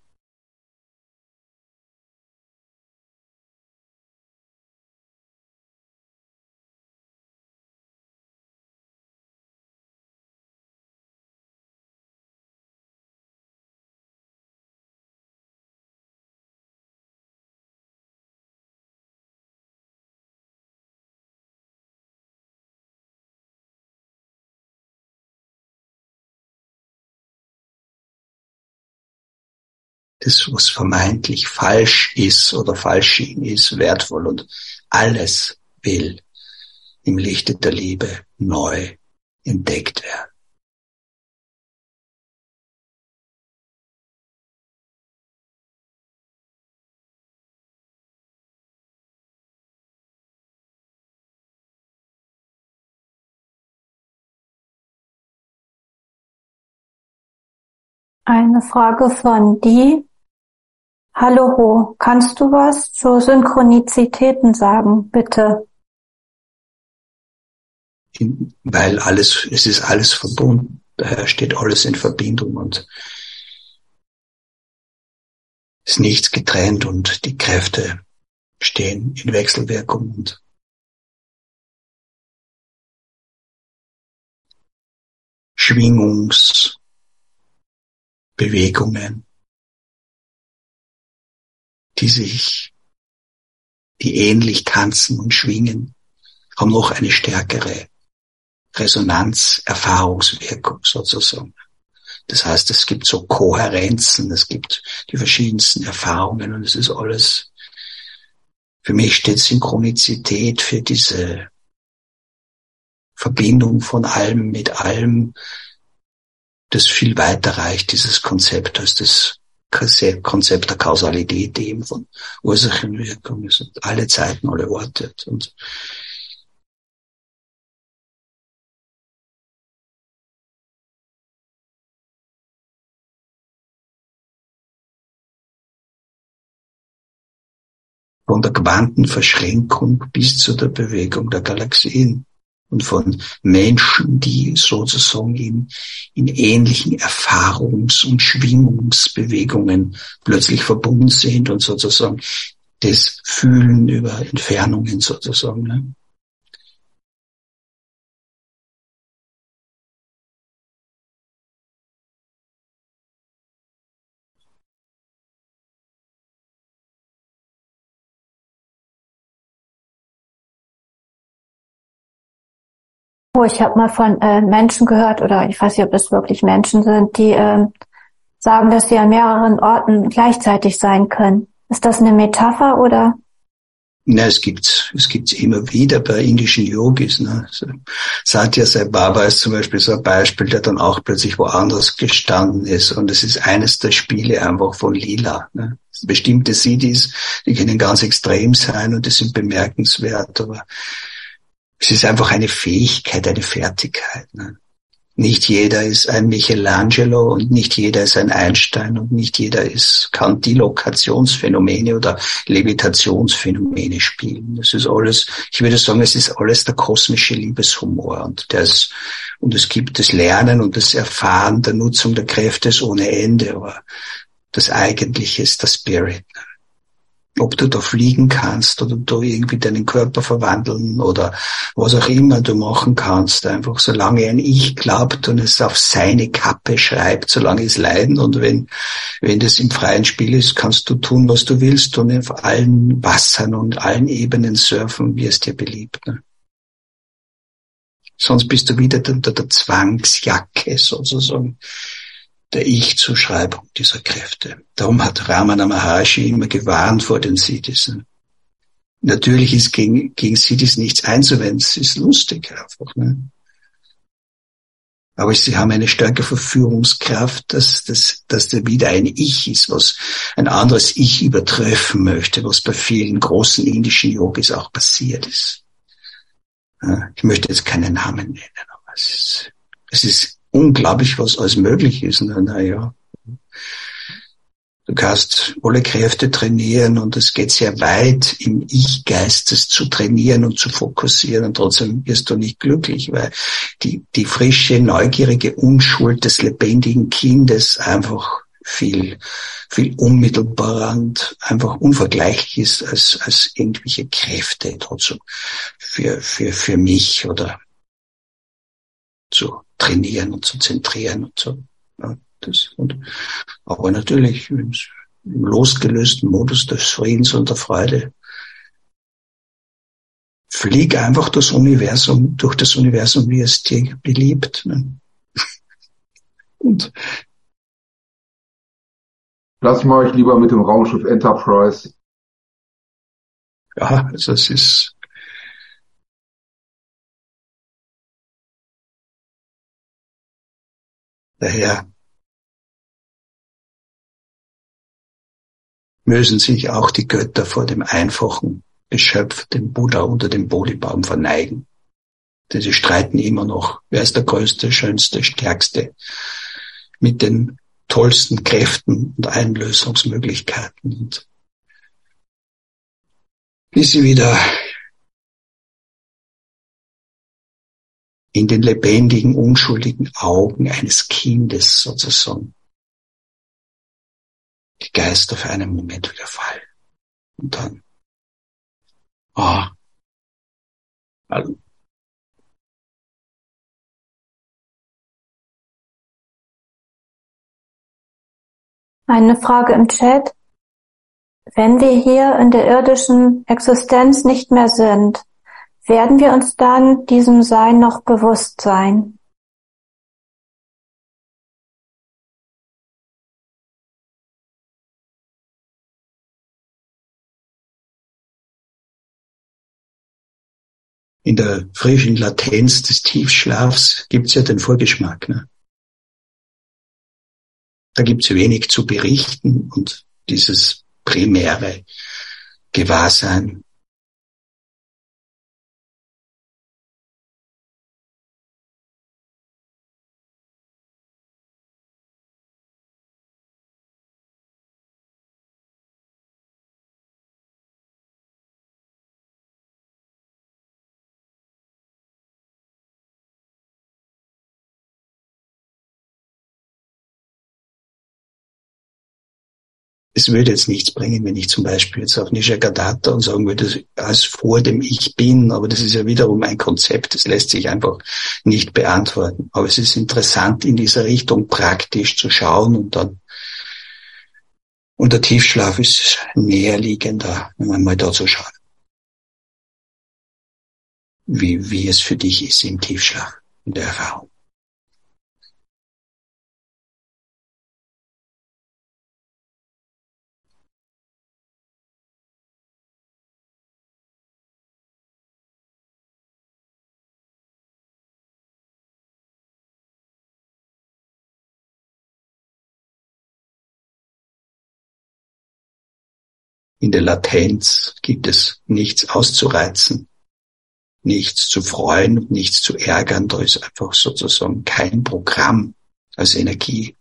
Das, was vermeintlich falsch ist oder falsch schien, ist wertvoll und alles will im Lichte der Liebe neu entdeckt werden. Eine Frage von die. Hallo Ho, kannst du was zu Synchronizitäten sagen, bitte? In, weil alles, es ist alles verbunden. Daher steht alles in Verbindung und ist nichts getrennt und die Kräfte stehen in Wechselwirkung und Schwingungsbewegungen, die sich, die ähnlich tanzen und schwingen, haben noch eine stärkere Resonanz, Erfahrungswirkung sozusagen. Das heißt, es gibt so Kohärenzen, es gibt die verschiedensten Erfahrungen und es ist alles, für mich steht Synchronizität für diese Verbindung von allem mit allem, das viel weiter reicht, dieses Konzept, als das Konzept der Kausalität eben von Ursachenwirkung. Es sind alle Zeiten, alle Orte. Und von der Quantenverschränkung bis zu der Bewegung der Galaxien und von Menschen, die sozusagen in, in ähnlichen Erfahrungs- und Schwingungsbewegungen plötzlich verbunden sind und sozusagen das Fühlen über Entfernungen sozusagen. Ne? Oh, ich habe mal von äh, Menschen gehört, oder ich weiß nicht, ob es wirklich Menschen sind, die äh, sagen, dass sie an mehreren Orten gleichzeitig sein können. Ist das eine Metapher oder? Ja, es gibt es gibt's immer wieder bei indischen Yogis. Ne? Satya Sai Baba ist zum Beispiel so ein Beispiel, der dann auch plötzlich woanders gestanden ist. Und es ist eines der Spiele einfach von Lila. Ne? Bestimmte Siddhis, die können ganz extrem sein und die sind bemerkenswert, aber es ist einfach eine Fähigkeit, eine Fertigkeit. Ne? Nicht jeder ist ein Michelangelo und nicht jeder ist ein Einstein und nicht jeder ist, kann Dilokationsphänomene oder Levitationsphänomene spielen. Das ist alles, ich würde sagen, es ist alles der kosmische Liebeshumor und der ist, und es gibt das Lernen und das Erfahren der Nutzung der Kräfte ist ohne Ende, aber das Eigentliche ist der Spirit. Ob du da fliegen kannst oder du irgendwie deinen Körper verwandeln oder was auch immer du machen kannst, einfach solange ein Ich glaubt und es auf seine Kappe schreibt, solange es leiden und wenn wenn das im freien Spiel ist, kannst du tun, was du willst und auf allen Wassern und allen Ebenen surfen, wie es dir beliebt. Ne? Sonst bist du wieder unter der Zwangsjacke sozusagen der Ich-Zuschreibung dieser Kräfte. Darum hat Ramana Maharshi immer gewarnt vor den Siddhis. Natürlich ist gegen, gegen Siddhis nichts einzuwenden, es ist lustig einfach. Ne? Aber sie haben eine starke Verführungskraft, dass das dass da wieder ein Ich ist, was ein anderes Ich übertreffen möchte, was bei vielen großen indischen Yogis auch passiert ist. Ich möchte jetzt keinen Namen nennen, aber es ist, es ist unglaublich, was alles möglich ist. Na ja, du kannst alle Kräfte trainieren und es geht sehr weit, im Ich-Geistes zu trainieren und zu fokussieren und trotzdem wirst du nicht glücklich, weil die, die frische, neugierige Unschuld des lebendigen Kindes einfach viel, viel unmittelbarer und einfach unvergleichlich ist als, als irgendwelche Kräfte trotzdem für, für, für mich oder zu trainieren und zu zentrieren und so. Ja, das, und, aber natürlich im losgelösten Modus des Friedens und der Freude. Flieg einfach das Universum, durch das Universum, wie es dir beliebt. Ne? Und lassen wir euch lieber mit dem Raumschiff Enterprise. Ja, also es ist daher müssen sich auch die Götter vor dem einfachen Geschöpf, dem Buddha unter dem Bodhibaum verneigen. Denn sie streiten immer noch, wer ist der größte, schönste, stärkste, mit den tollsten Kräften und Einlösungsmöglichkeiten. Und bis sie wieder in den lebendigen, unschuldigen Augen eines Kindes sozusagen die Geister für einen Moment wieder fallen. Und dann, ah, also, Eine Frage im Chat. Wenn wir hier in der irdischen Existenz nicht mehr sind, werden wir uns dann diesem Sein noch bewusst sein? in der frischen Latenz des Tiefschlafs gibt's ja den Vorgeschmack. Ne? Da gibt's wenig zu berichten und dieses primäre Gewahrsein. Es würde jetzt nichts bringen, wenn ich zum Beispiel jetzt auf Nisargadatta und sagen würde, als vor dem Ich Bin, aber das ist ja wiederum ein Konzept, das lässt sich einfach nicht beantworten. Aber es ist interessant, in dieser Richtung praktisch zu schauen und dann, und der Tiefschlaf ist näherliegender, wenn man mal da zu schauen, wie, wie es für dich ist im Tiefschlaf, in der Erfahrung. In der Latenz gibt es nichts auszureizen, nichts zu freuen und nichts zu ärgern. Da ist einfach sozusagen kein Programm als Energie,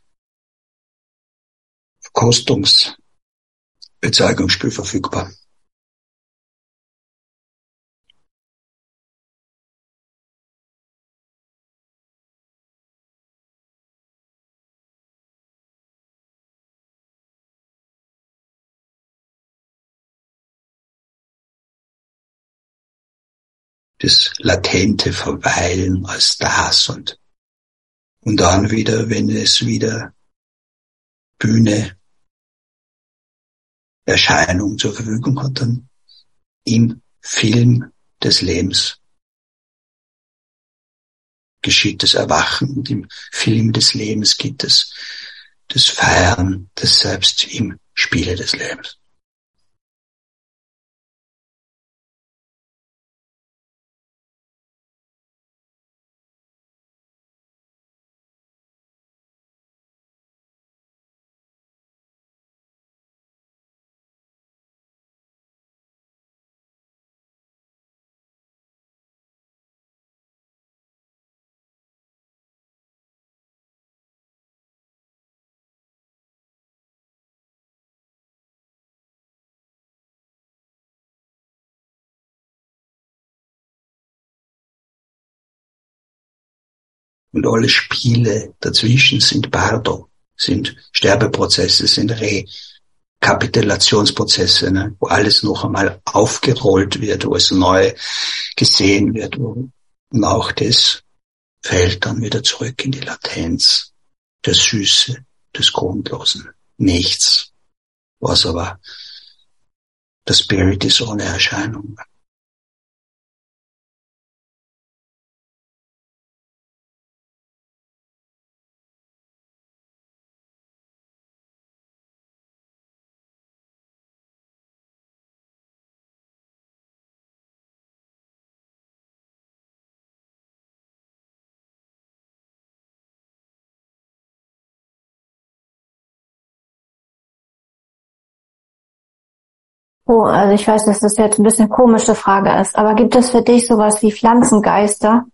Verkostungsbezeugungsspiel verfügbar. Das latente Verweilen als das und, und dann wieder, wenn es wieder Bühne, Erscheinung zur Verfügung hat, dann im Film des Lebens geschieht das Erwachen und im Film des Lebens gibt es das Feiern des Selbst im Spiele des Lebens. Und alle Spiele dazwischen sind Bardo, sind Sterbeprozesse, sind Rekapitulationsprozesse, ne, wo alles noch einmal aufgerollt wird, wo es neu gesehen wird, wo, und auch das fällt dann wieder zurück in die Latenz, der Süße, des Grundlosen, nichts, was aber der Spirit ist ohne Erscheinung. Oh, also ich weiß, dass das jetzt ein bisschen komische Frage ist, aber gibt es für dich sowas wie Pflanzengeister?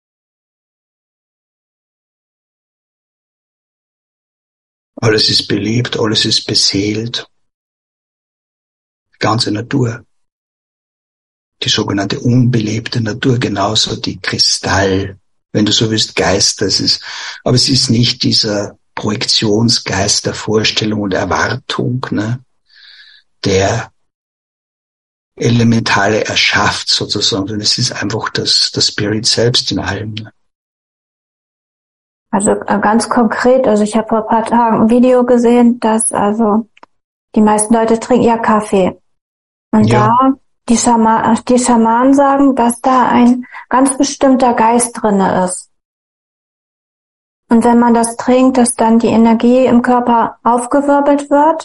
Alles ist belebt, alles ist beseelt. Die ganze Natur. Die sogenannte unbelebte Natur, genauso die Kristall, wenn du so willst, Geist, das ist, aber es ist nicht dieser Projektionsgeist der Vorstellung und Erwartung, ne, der Elementale erschafft sozusagen, sondern es ist einfach das, das Spirit selbst in allem. Ne. Also ganz konkret, also ich habe vor ein paar Tagen ein Video gesehen, dass also die meisten Leute trinken ja Kaffee. Und ja. da die, Schama, die Schamanen sagen, dass da ein ganz bestimmter Geist drinne ist. Und wenn man das trinkt, dass dann die Energie im Körper aufgewirbelt wird.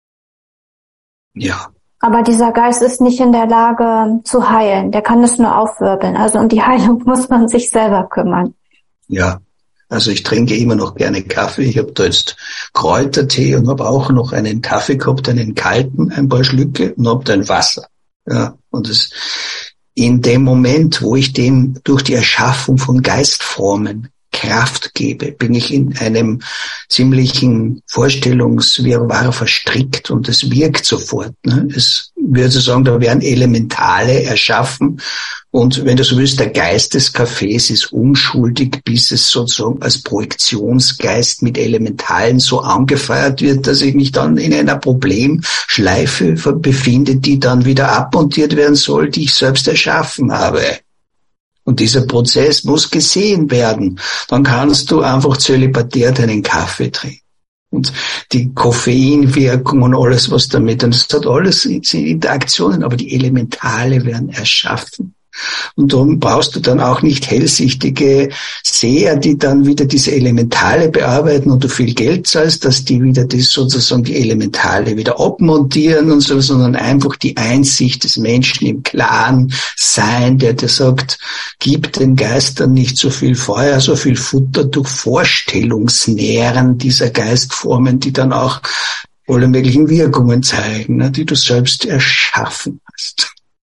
Ja. Aber dieser Geist ist nicht in der Lage zu heilen. Der kann es nur aufwirbeln. Also um die Heilung muss man sich selber kümmern. Ja. Also ich trinke immer noch gerne Kaffee. Ich habe da jetzt Kräutertee und habe auch noch einen Kaffee gehabt, einen kalten, ein paar Schlücke und habe dann Wasser. Ja, und es in dem Moment, wo ich dem durch die Erschaffung von Geistformen Kraft gebe, bin ich in einem ziemlichen Vorstellungswirrwarr verstrickt und es wirkt sofort. Ne? Es würde sagen, da werden Elementale erschaffen und wenn du so willst, der Geist des Kaffees ist unschuldig, bis es sozusagen als Projektionsgeist mit Elementalen so angefeuert wird, dass ich mich dann in einer Problemschleife befinde, die dann wieder abmontiert werden soll, die ich selbst erschaffen habe. Und dieser Prozess muss gesehen werden. Dann kannst du einfach zölibatär deinen Kaffee trinken. Und die Koffeinwirkung und alles, was damit, und das hat alles, sind Interaktionen, aber die Elementale werden erschaffen. Und darum brauchst du dann auch nicht hellsichtige Seher, die dann wieder diese Elementale bearbeiten und du viel Geld zahlst, dass die wieder das sozusagen die Elementale wieder abmontieren und so, sondern einfach die Einsicht des Menschen im klaren Sein, der dir sagt, gib den Geistern nicht so viel Feuer, so viel Futter durch Vorstellungsnähren dieser Geistformen, die dann auch alle möglichen Wirkungen zeigen, die du selbst erschaffen hast.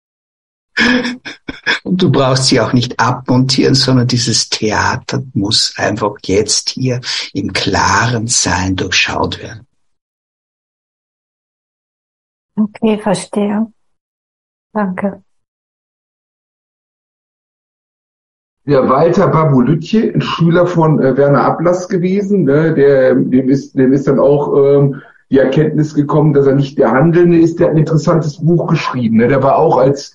Und du brauchst sie auch nicht abmontieren, sondern dieses Theater muss einfach jetzt hier im klaren Sein durchschaut werden. Okay, verstehe. Danke. Der Walter Babulütje, ein Schüler von äh, Werner Ablass gewesen, ne, der, dem ist, dem ist dann auch ähm, die Erkenntnis gekommen, dass er nicht der Handelnde ist. Der hat ein interessantes Buch geschrieben. Ne, der war auch als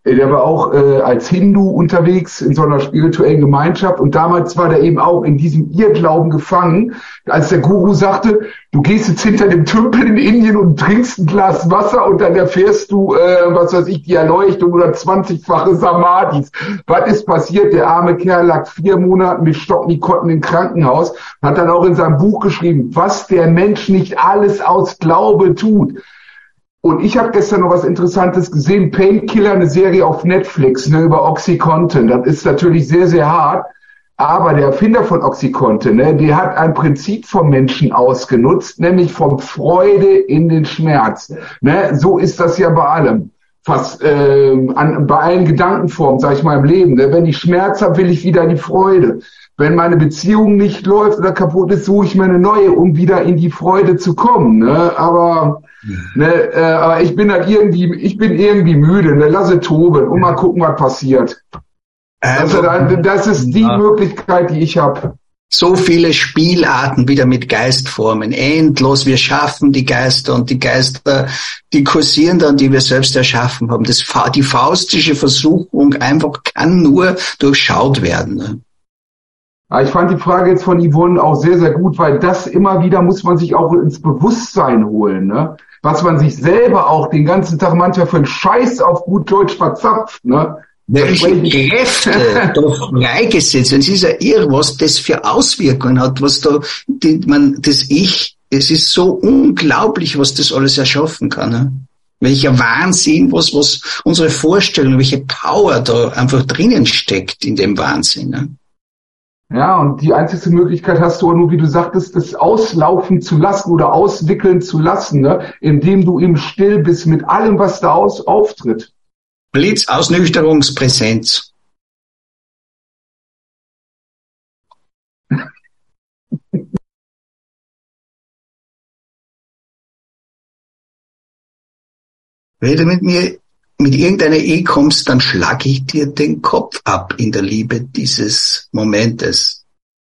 Der war auch äh, als Hindu unterwegs in so einer spirituellen Gemeinschaft und damals war der eben auch in diesem Irrglauben gefangen, als der Guru sagte, du gehst jetzt hinter dem Tümpel in Indien und trinkst ein Glas Wasser und dann erfährst du, äh, was weiß ich, die Erleuchtung oder zwanzigfache Samadhis. Was ist passiert? Der arme Kerl lag vier Monate mit Stocknikotten im Krankenhaus, hat dann auch in seinem Buch geschrieben, was der Mensch nicht alles aus Glaube tut. Und ich habe gestern noch was Interessantes gesehen, Painkiller, eine Serie auf Netflix, ne, über Oxycontin. Das ist natürlich sehr, sehr hart, aber der Erfinder von Oxycontin, ne, der hat ein Prinzip vom Menschen ausgenutzt, nämlich vom Freude in den Schmerz. Ne, so ist das ja bei allem, fast äh, an, bei allen Gedankenformen, sag ich mal, im Leben. Ne. Wenn ich Schmerz habe, will ich wieder in die Freude. Wenn meine Beziehung nicht läuft oder kaputt ist, suche ich mir eine neue, um wieder in die Freude zu kommen. Ne? Aber, ne, äh, aber ich bin halt irgendwie, ich bin irgendwie müde. Ne? Lasse toben und mal gucken, was passiert. Also, das ist die ja. Möglichkeit, die ich habe. So viele Spielarten wieder mit Geistformen. Endlos. Wir schaffen die Geister und die Geister, die kursieren dann, die wir selbst erschaffen haben. Das, die faustische Versuchung einfach kann nur durchschaut werden. Ne? Ich fand die Frage jetzt von Yvonne auch sehr, sehr gut, weil das immer wieder muss man sich auch ins Bewusstsein holen, ne? Was man sich selber auch den ganzen Tag manchmal für einen Scheiß auf gut Deutsch verzapft, ne? Welche Kräfte doch freigesetzt. Es ist ja irre, was das für Auswirkungen hat, was da, die, man, das Ich, es ist so unglaublich, was das alles erschaffen kann, ne? Welcher Wahnsinn, was, was unsere Vorstellung, welche Power da einfach drinnen steckt in dem Wahnsinn, ne? Ja, und die einzige Möglichkeit hast du nur, wie du sagtest, das auslaufen zu lassen oder auswickeln zu lassen, ne? Indem du eben still bist mit allem, was da aus, auftritt. Blitzausnüchterungspräsenz. Wenn du mit mir mit irgendeiner Ehe kommst, dann schlage ich dir den Kopf ab in der Liebe dieses Momentes.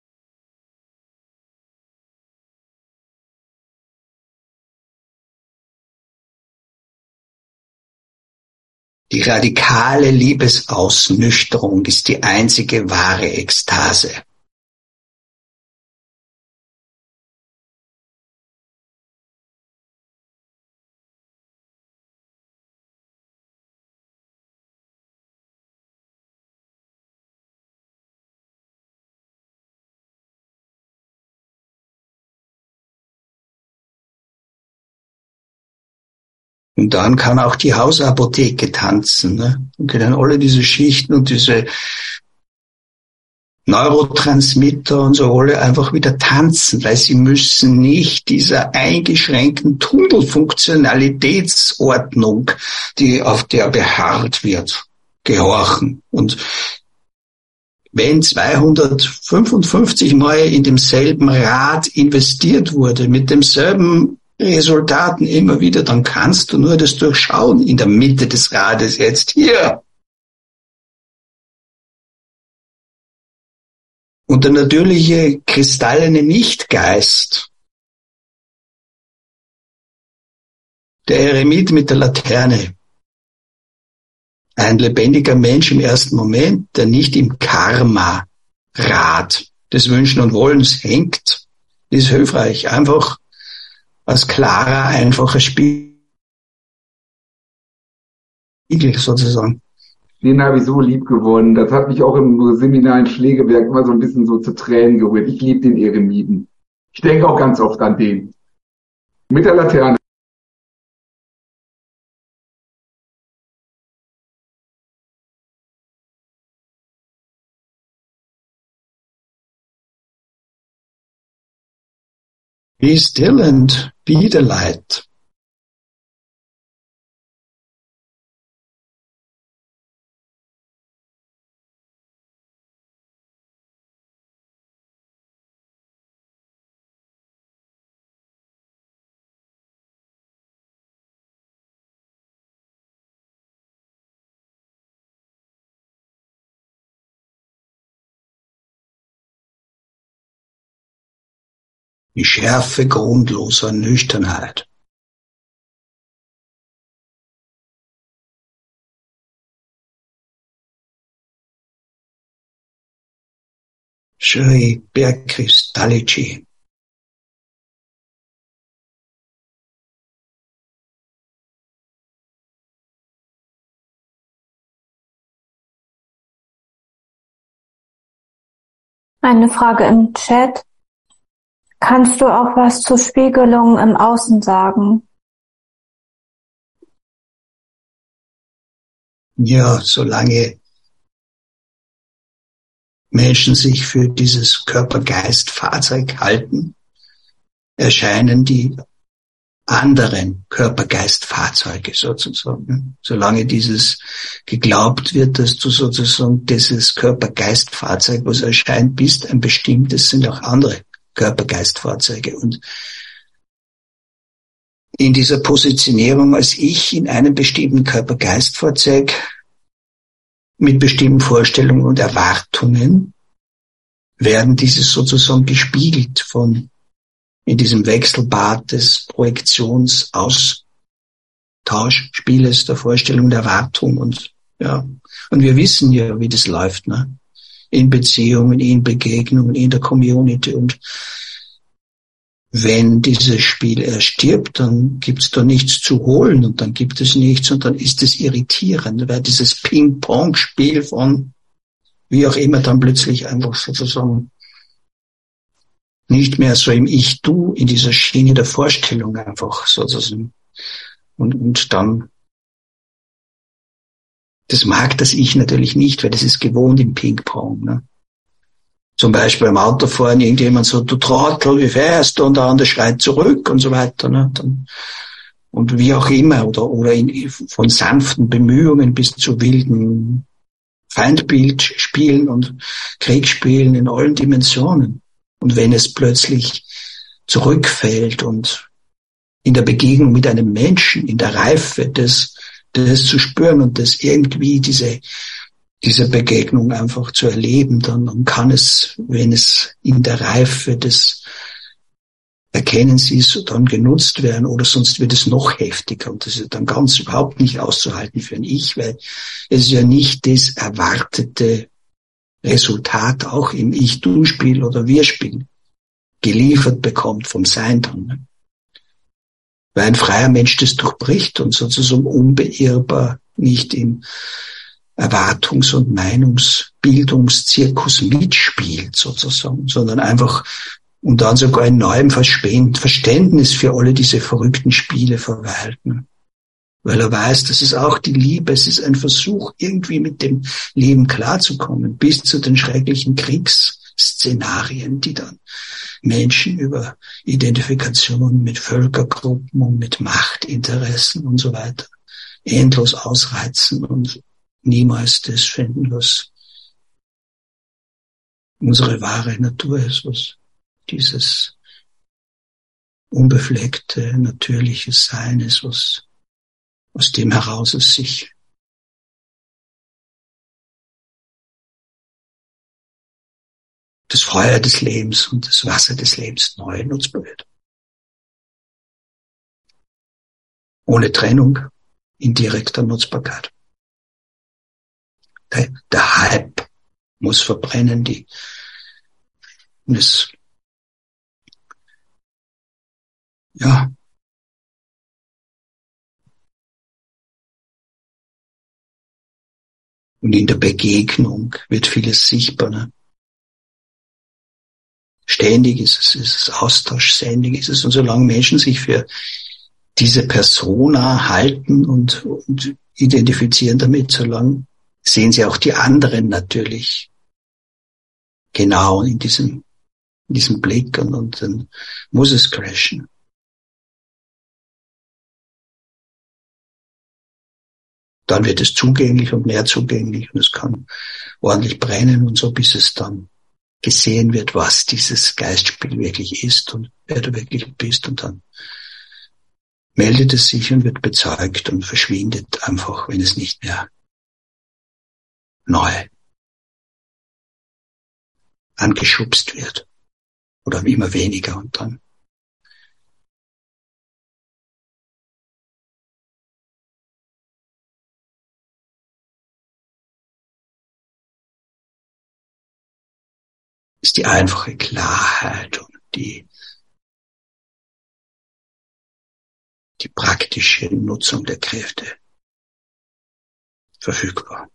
Die radikale Liebesausnüchterung ist die einzige wahre Ekstase. Und dann kann auch die Hausapotheke tanzen, ne? Und können alle diese Schichten und diese Neurotransmitter und so alle einfach wieder tanzen, weil sie müssen nicht dieser eingeschränkten Tunnelfunktionalitätsordnung, die auf der beharrt wird, gehorchen. Und wenn zweihundertfünfundfünfzig Mal in demselben Rad investiert wurde, mit demselben Resultaten immer wieder, dann kannst du nur das durchschauen in der Mitte des Rades jetzt hier. Und der natürliche kristallene Nichtgeist, der Eremit mit der Laterne, ein lebendiger Mensch im ersten Moment, der nicht im Karma-Rad des Wünschen und Wollens hängt, ist hilfreich. Einfach als klarer, einfacher Spiegel sozusagen. Den habe ich so lieb gewonnen. Das hat mich auch im Seminar in Schlägewerk immer so ein bisschen so zu Tränen gerührt. Ich liebe den Eremiten. Ich denke auch ganz oft an den. Mit der Laterne. Be still and be the light. Die Schärfe grundloser Nüchternheit. Sri Berkristalliji. Eine Frage im Chat. Kannst du auch was zur Spiegelung im Außen sagen? Ja, solange Menschen sich für dieses Körper-Geist-Fahrzeug halten, erscheinen die anderen Körper-Geist-Fahrzeuge sozusagen. Solange dieses geglaubt wird, dass du sozusagen dieses Körper-Geist-Fahrzeug, was erscheint, bist, ein bestimmtes, sind auch andere Körper-Geist-Fahrzeuge. Und in dieser Positionierung als Ich in einem bestimmten Körper-Geist-Fahrzeug mit bestimmten Vorstellungen und Erwartungen werden dieses sozusagen gespiegelt von in diesem Wechselbad des Projektionsaustauschspieles der Vorstellung und Erwartung und ja. Und wir wissen ja, wie das läuft, ne? In Beziehungen, in Begegnungen, in der Community. Und wenn dieses Spiel erstirbt, dann gibt's da nichts zu holen und dann gibt es nichts und dann ist es irritierend, weil dieses Ping-Pong-Spiel von wie auch immer dann plötzlich einfach sozusagen nicht mehr so im Ich-Du, in dieser Schiene der Vorstellung einfach sozusagen. Und, und dann, das mag das Ich natürlich nicht, weil das ist gewohnt im Ping-Pong, ne? Zum Beispiel beim Autofahren irgendjemand so, du Trottel, wie fährst du? Und der andere schreit zurück und so weiter, ne? Dann, und wie auch immer, oder, oder in, von sanften Bemühungen bis zu wilden Feindbildspielen und Kriegsspielen in allen Dimensionen. Und wenn es plötzlich zurückfällt und in der Begegnung mit einem Menschen, in der Reife des, des zu spüren und das irgendwie diese, diese Begegnung einfach zu erleben, dann, dann kann es, wenn es in der Reife des Erkennens ist, dann genutzt werden oder sonst wird es noch heftiger und das ist dann ganz überhaupt nicht auszuhalten für ein Ich, weil es ist ja nicht das erwartete Resultat auch im Ich-Du-Spiel oder Wir-Spiel geliefert bekommt vom Sein dann. Ne? Weil ein freier Mensch das durchbricht und sozusagen unbeirrbar nicht im Erwartungs- und Meinungsbildungszirkus mitspielt sozusagen, sondern einfach und dann sogar in neuem Verständnis für alle diese verrückten Spiele verweilt. Ne? Weil er weiß, das ist auch die Liebe, es ist ein Versuch, irgendwie mit dem Leben klarzukommen, bis zu den schrecklichen Kriegsszenarien, die dann Menschen über Identifikation mit Völkergruppen und mit Machtinteressen und so weiter endlos ausreizen und niemals das finden, was unsere wahre Natur ist, was dieses unbefleckte, natürliche Sein ist, was aus dem heraus es sich das Feuer des Lebens und das Wasser des Lebens neu nutzbar wird. Ohne Trennung, in direkter Nutzbarkeit. Der, der Hype muss verbrennen, die, und es, ja, und in der Begegnung wird vieles sichtbar, ne? Ständig ist es, ist es Austausch, ständig ist es. Und solange Menschen sich für diese Persona halten und, und identifizieren damit, solange sehen sie auch die anderen natürlich genau in diesem, in diesem Blick und, und dann muss es crashen. Dann wird es zugänglich und mehr zugänglich und es kann ordentlich brennen und so, bis es dann gesehen wird, was dieses Geistspiel wirklich ist und wer du wirklich bist und dann meldet es sich und wird bezeugt und verschwindet einfach, wenn es nicht mehr neu angeschubst wird oder immer weniger und dann ist die einfache Klarheit und die, die praktische Nutzung der Kräfte verfügbar.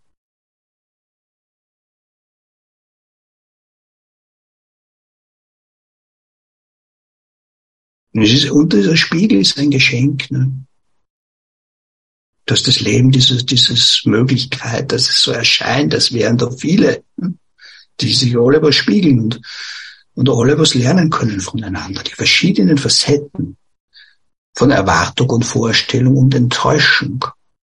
Und, es ist, und dieser Spiegel ist ein Geschenk, ne? Dass das Leben dieses, dieses Möglichkeit, dass es so erscheint, als wären da viele, ne? Die sich alle was spiegeln und, und alle was lernen können voneinander. Die verschiedenen Facetten von Erwartung und Vorstellung und Enttäuschung.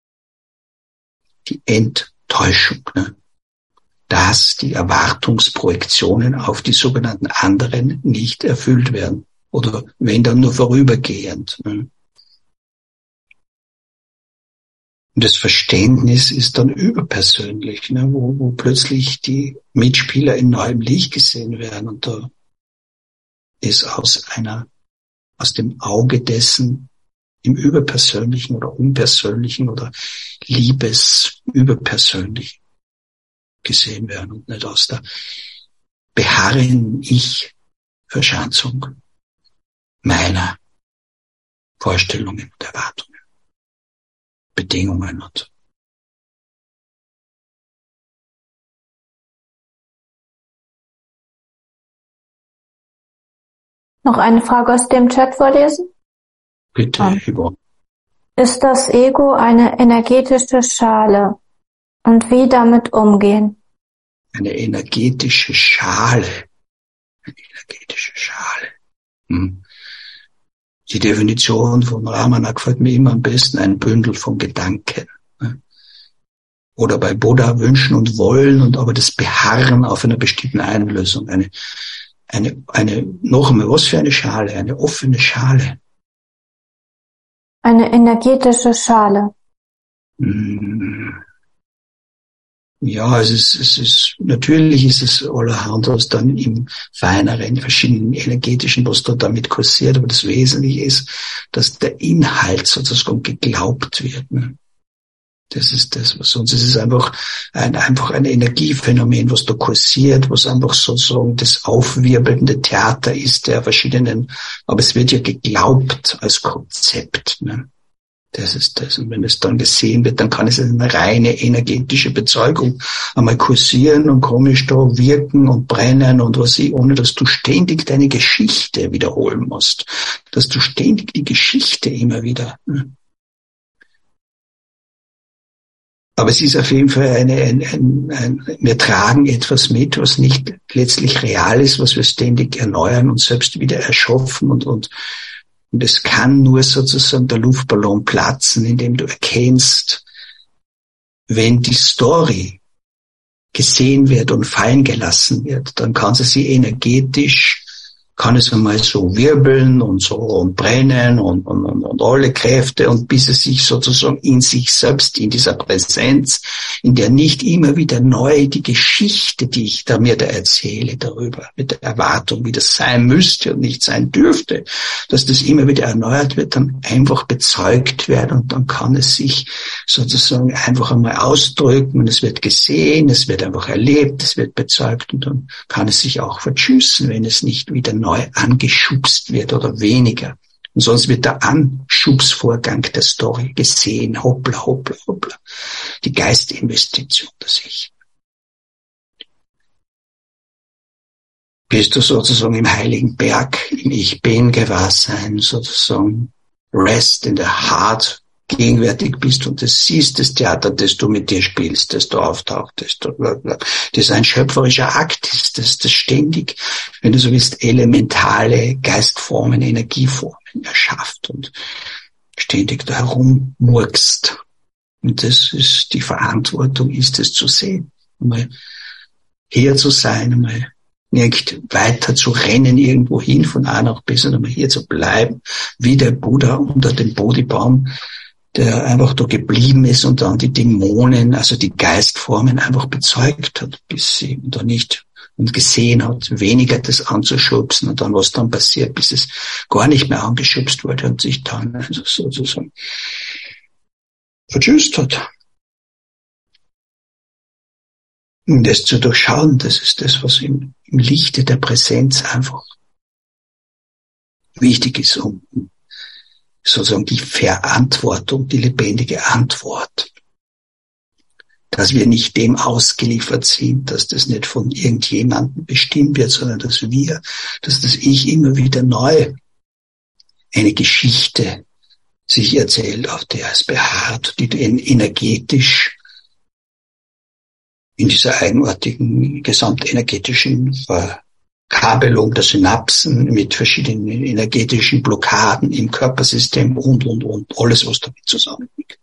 Die Enttäuschung, ne? Dass die Erwartungsprojektionen auf die sogenannten anderen nicht erfüllt werden. Oder wenn dann nur vorübergehend. Ne? Und das Verständnis ist dann überpersönlich, ne? wo, wo plötzlich die Mitspieler in neuem Licht gesehen werden und da ist aus einer, aus dem Auge dessen im Überpersönlichen oder Unpersönlichen oder Liebesüberpersönlichen gesehen werden und nicht aus der beharrenden Ich-Verschanzung meiner Vorstellungen und Erwartungen, Bedingungen und Noch eine Frage aus dem Chat vorlesen? bitte, Ja. Yvonne. Ist das Ego eine energetische Schale? Und wie damit umgehen? Eine energetische Schale. Eine energetische Schale. Hm. Die Definition von Ramana gefällt mir immer am besten, ein Bündel von Gedanken. Oder bei Buddha Wünschen und Wollen und aber das Beharren auf einer bestimmten Einlösung. Eine, eine, eine, noch einmal, was für eine Schale? Eine offene Schale. Eine energetische Schale. Hm. Ja, es ist, es ist, natürlich ist es allerhand, was dann im feineren, verschiedenen energetischen, was da damit kursiert, aber das Wesentliche ist, dass der Inhalt sozusagen geglaubt wird, ne? Das ist das, was sonst ist es einfach ein, einfach ein Energiephänomen, was da kursiert, was einfach sozusagen das aufwirbelnde Theater ist der verschiedenen, aber es wird ja geglaubt als Konzept, ne? Das ist das. Und wenn es dann gesehen wird, dann kann es eine reine energetische Bezeugung einmal kursieren und komisch da wirken und brennen und was ich, ohne dass du ständig deine Geschichte wiederholen musst. Dass du ständig die Geschichte immer wieder. Aber es ist auf jeden Fall eine, ein, ein, ein, wir tragen etwas mit, was nicht letztlich real ist, was wir ständig erneuern und selbst wieder erschaffen und, und Und es kann nur sozusagen der Luftballon platzen, indem du erkennst, wenn die Story gesehen wird und fallen gelassen wird, dann kann sie sie energetisch, kann es einmal so wirbeln und so und brennen und, und, und, und alle Kräfte und bis es sich sozusagen in sich selbst, in dieser Präsenz, in der nicht immer wieder neu die Geschichte, die ich da mir da erzähle darüber, mit der Erwartung, wie das sein müsste und nicht sein dürfte, dass das immer wieder erneuert wird, dann einfach bezeugt werden und dann kann es sich sozusagen einfach einmal ausdrücken und es wird gesehen, es wird einfach erlebt, es wird bezeugt und dann kann es sich auch verschüssen, wenn es nicht wieder neu angeschubst wird oder weniger. Und sonst wird der Anschubsvorgang der Story gesehen, hoppla, hoppla, hoppla. Die Geistinvestition des Ich. Bist du sozusagen im Heiligen Berg, im Ich Bin Gewahrsein, sozusagen Rest in the Heart, gegenwärtig bist und das siehst, das Theater, das du mit dir spielst, das du auftaucht, das du, das ein schöpferischer Akt ist, das, das ständig, wenn du so willst, elementale Geistformen, Energieformen erschafft und ständig da herummurkst. Und das ist, die Verantwortung ist es zu sehen, einmal hier zu sein, einmal nicht weiter zu rennen irgendwo hin, von A nach B, sondern einmal hier zu bleiben, wie der Buddha unter dem Bodhibaum, der einfach da geblieben ist und dann die Dämonen, also die Geistformen einfach bezeugt hat, bis sie da nicht und gesehen hat, weniger das anzuschubsen und dann was dann passiert, bis es gar nicht mehr angeschubst wurde und sich dann also sozusagen verschüsst hat. Um das zu durchschauen, das ist das, was im, im Lichte der Präsenz einfach wichtig ist, um sozusagen die Verantwortung, die lebendige Antwort, dass wir nicht dem ausgeliefert sind, dass das nicht von irgendjemandem bestimmt wird, sondern dass wir, dass das Ich immer wieder neu eine Geschichte sich erzählt, auf der es beharrt, die energetisch in dieser eigenartigen gesamtenergetischen Verkabelung der Synapsen mit verschiedenen energetischen Blockaden im Körpersystem und, und, und, alles, was damit zusammenhängt.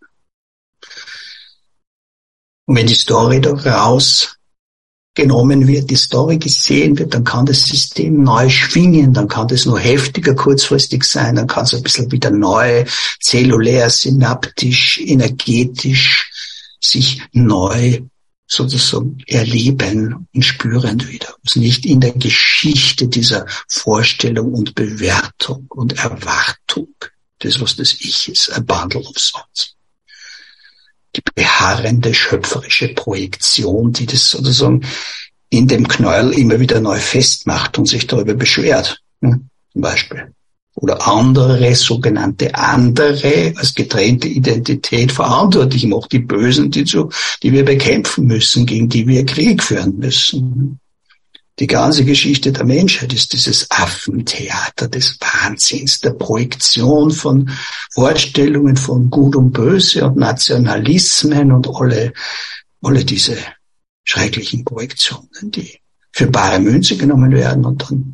Und wenn die Story da rausgenommen wird, die Story gesehen wird, dann kann das System neu schwingen, dann kann das nur heftiger kurzfristig sein, dann kann es ein bisschen wieder neu, zellulär, synaptisch, energetisch sich neu sozusagen erleben und spüren wieder. Also nicht in der Geschichte dieser Vorstellung und Bewertung und Erwartung, das was das Ich ist, a bundle of thoughts. Die beharrende, schöpferische Projektion, die das sozusagen in dem Knäuel immer wieder neu festmacht und sich darüber beschwert, ne, zum Beispiel. Oder andere, sogenannte andere, als getrennte Identität verantwortlich macht, die Bösen, die, zu, die wir bekämpfen müssen, gegen die wir Krieg führen müssen. Die ganze Geschichte der Menschheit ist dieses Affentheater des Wahnsinns, der Projektion von Vorstellungen von Gut und Böse und Nationalismen und alle, alle diese schrecklichen Projektionen, die für bare Münze genommen werden und dann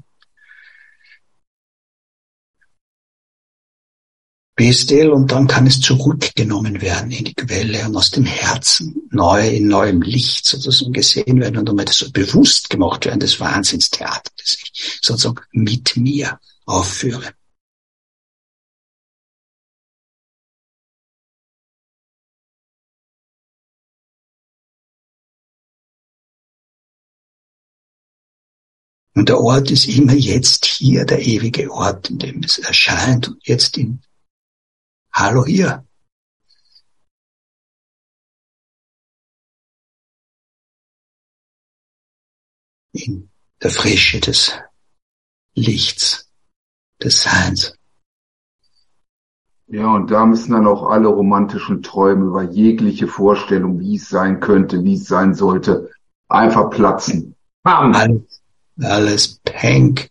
Bestel und dann kann es zurückgenommen werden in die Quelle und aus dem Herzen neu in neuem Licht sozusagen gesehen werden und einmal das so bewusst gemacht werden, das Wahnsinnstheater, das ich sozusagen mit mir aufführe. Und der Ort ist immer jetzt hier, der ewige Ort, in dem es erscheint und jetzt in Hallo hier. In der Frische des Lichts, des Seins. Ja, und da müssen dann auch alle romantischen Träume über jegliche Vorstellung, wie es sein könnte, wie es sein sollte, einfach platzen. Bam! Alles, alles peng.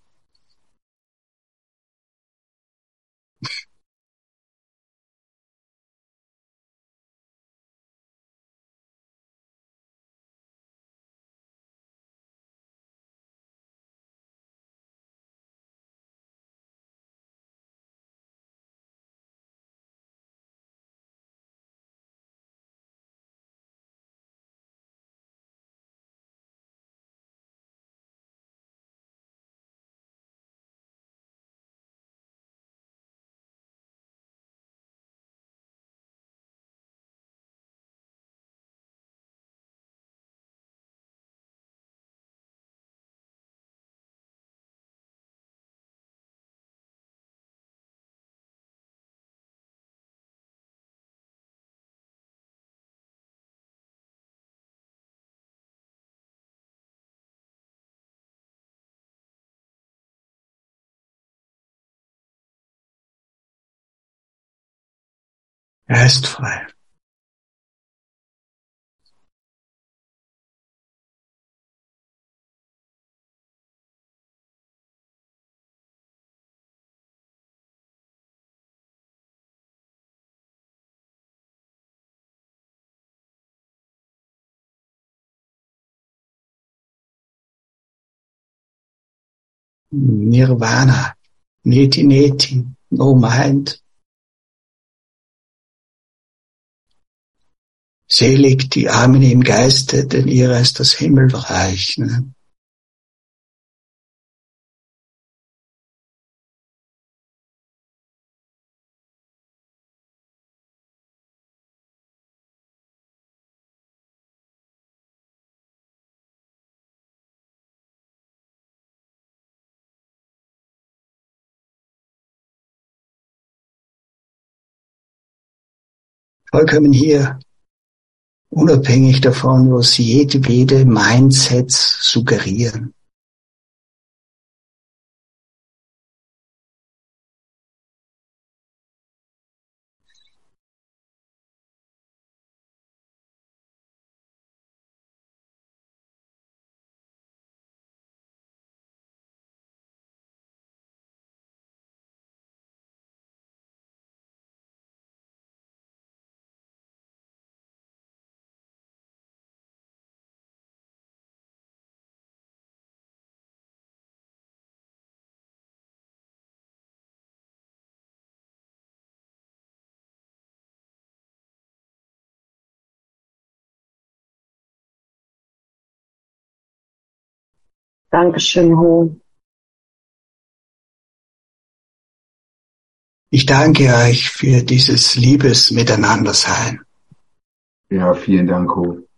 Er ist frei. Nirvana, Neti Neti, no mind. Selig die Armen im Geiste, denn ihrer ist das Himmelreich. Ne? Vollkommen hier, unabhängig davon, was jede, jede Mindsets suggerieren. Dankeschön, Ho. Ich danke euch für dieses Liebes Miteinandersein. Ja, vielen Dank, Ho.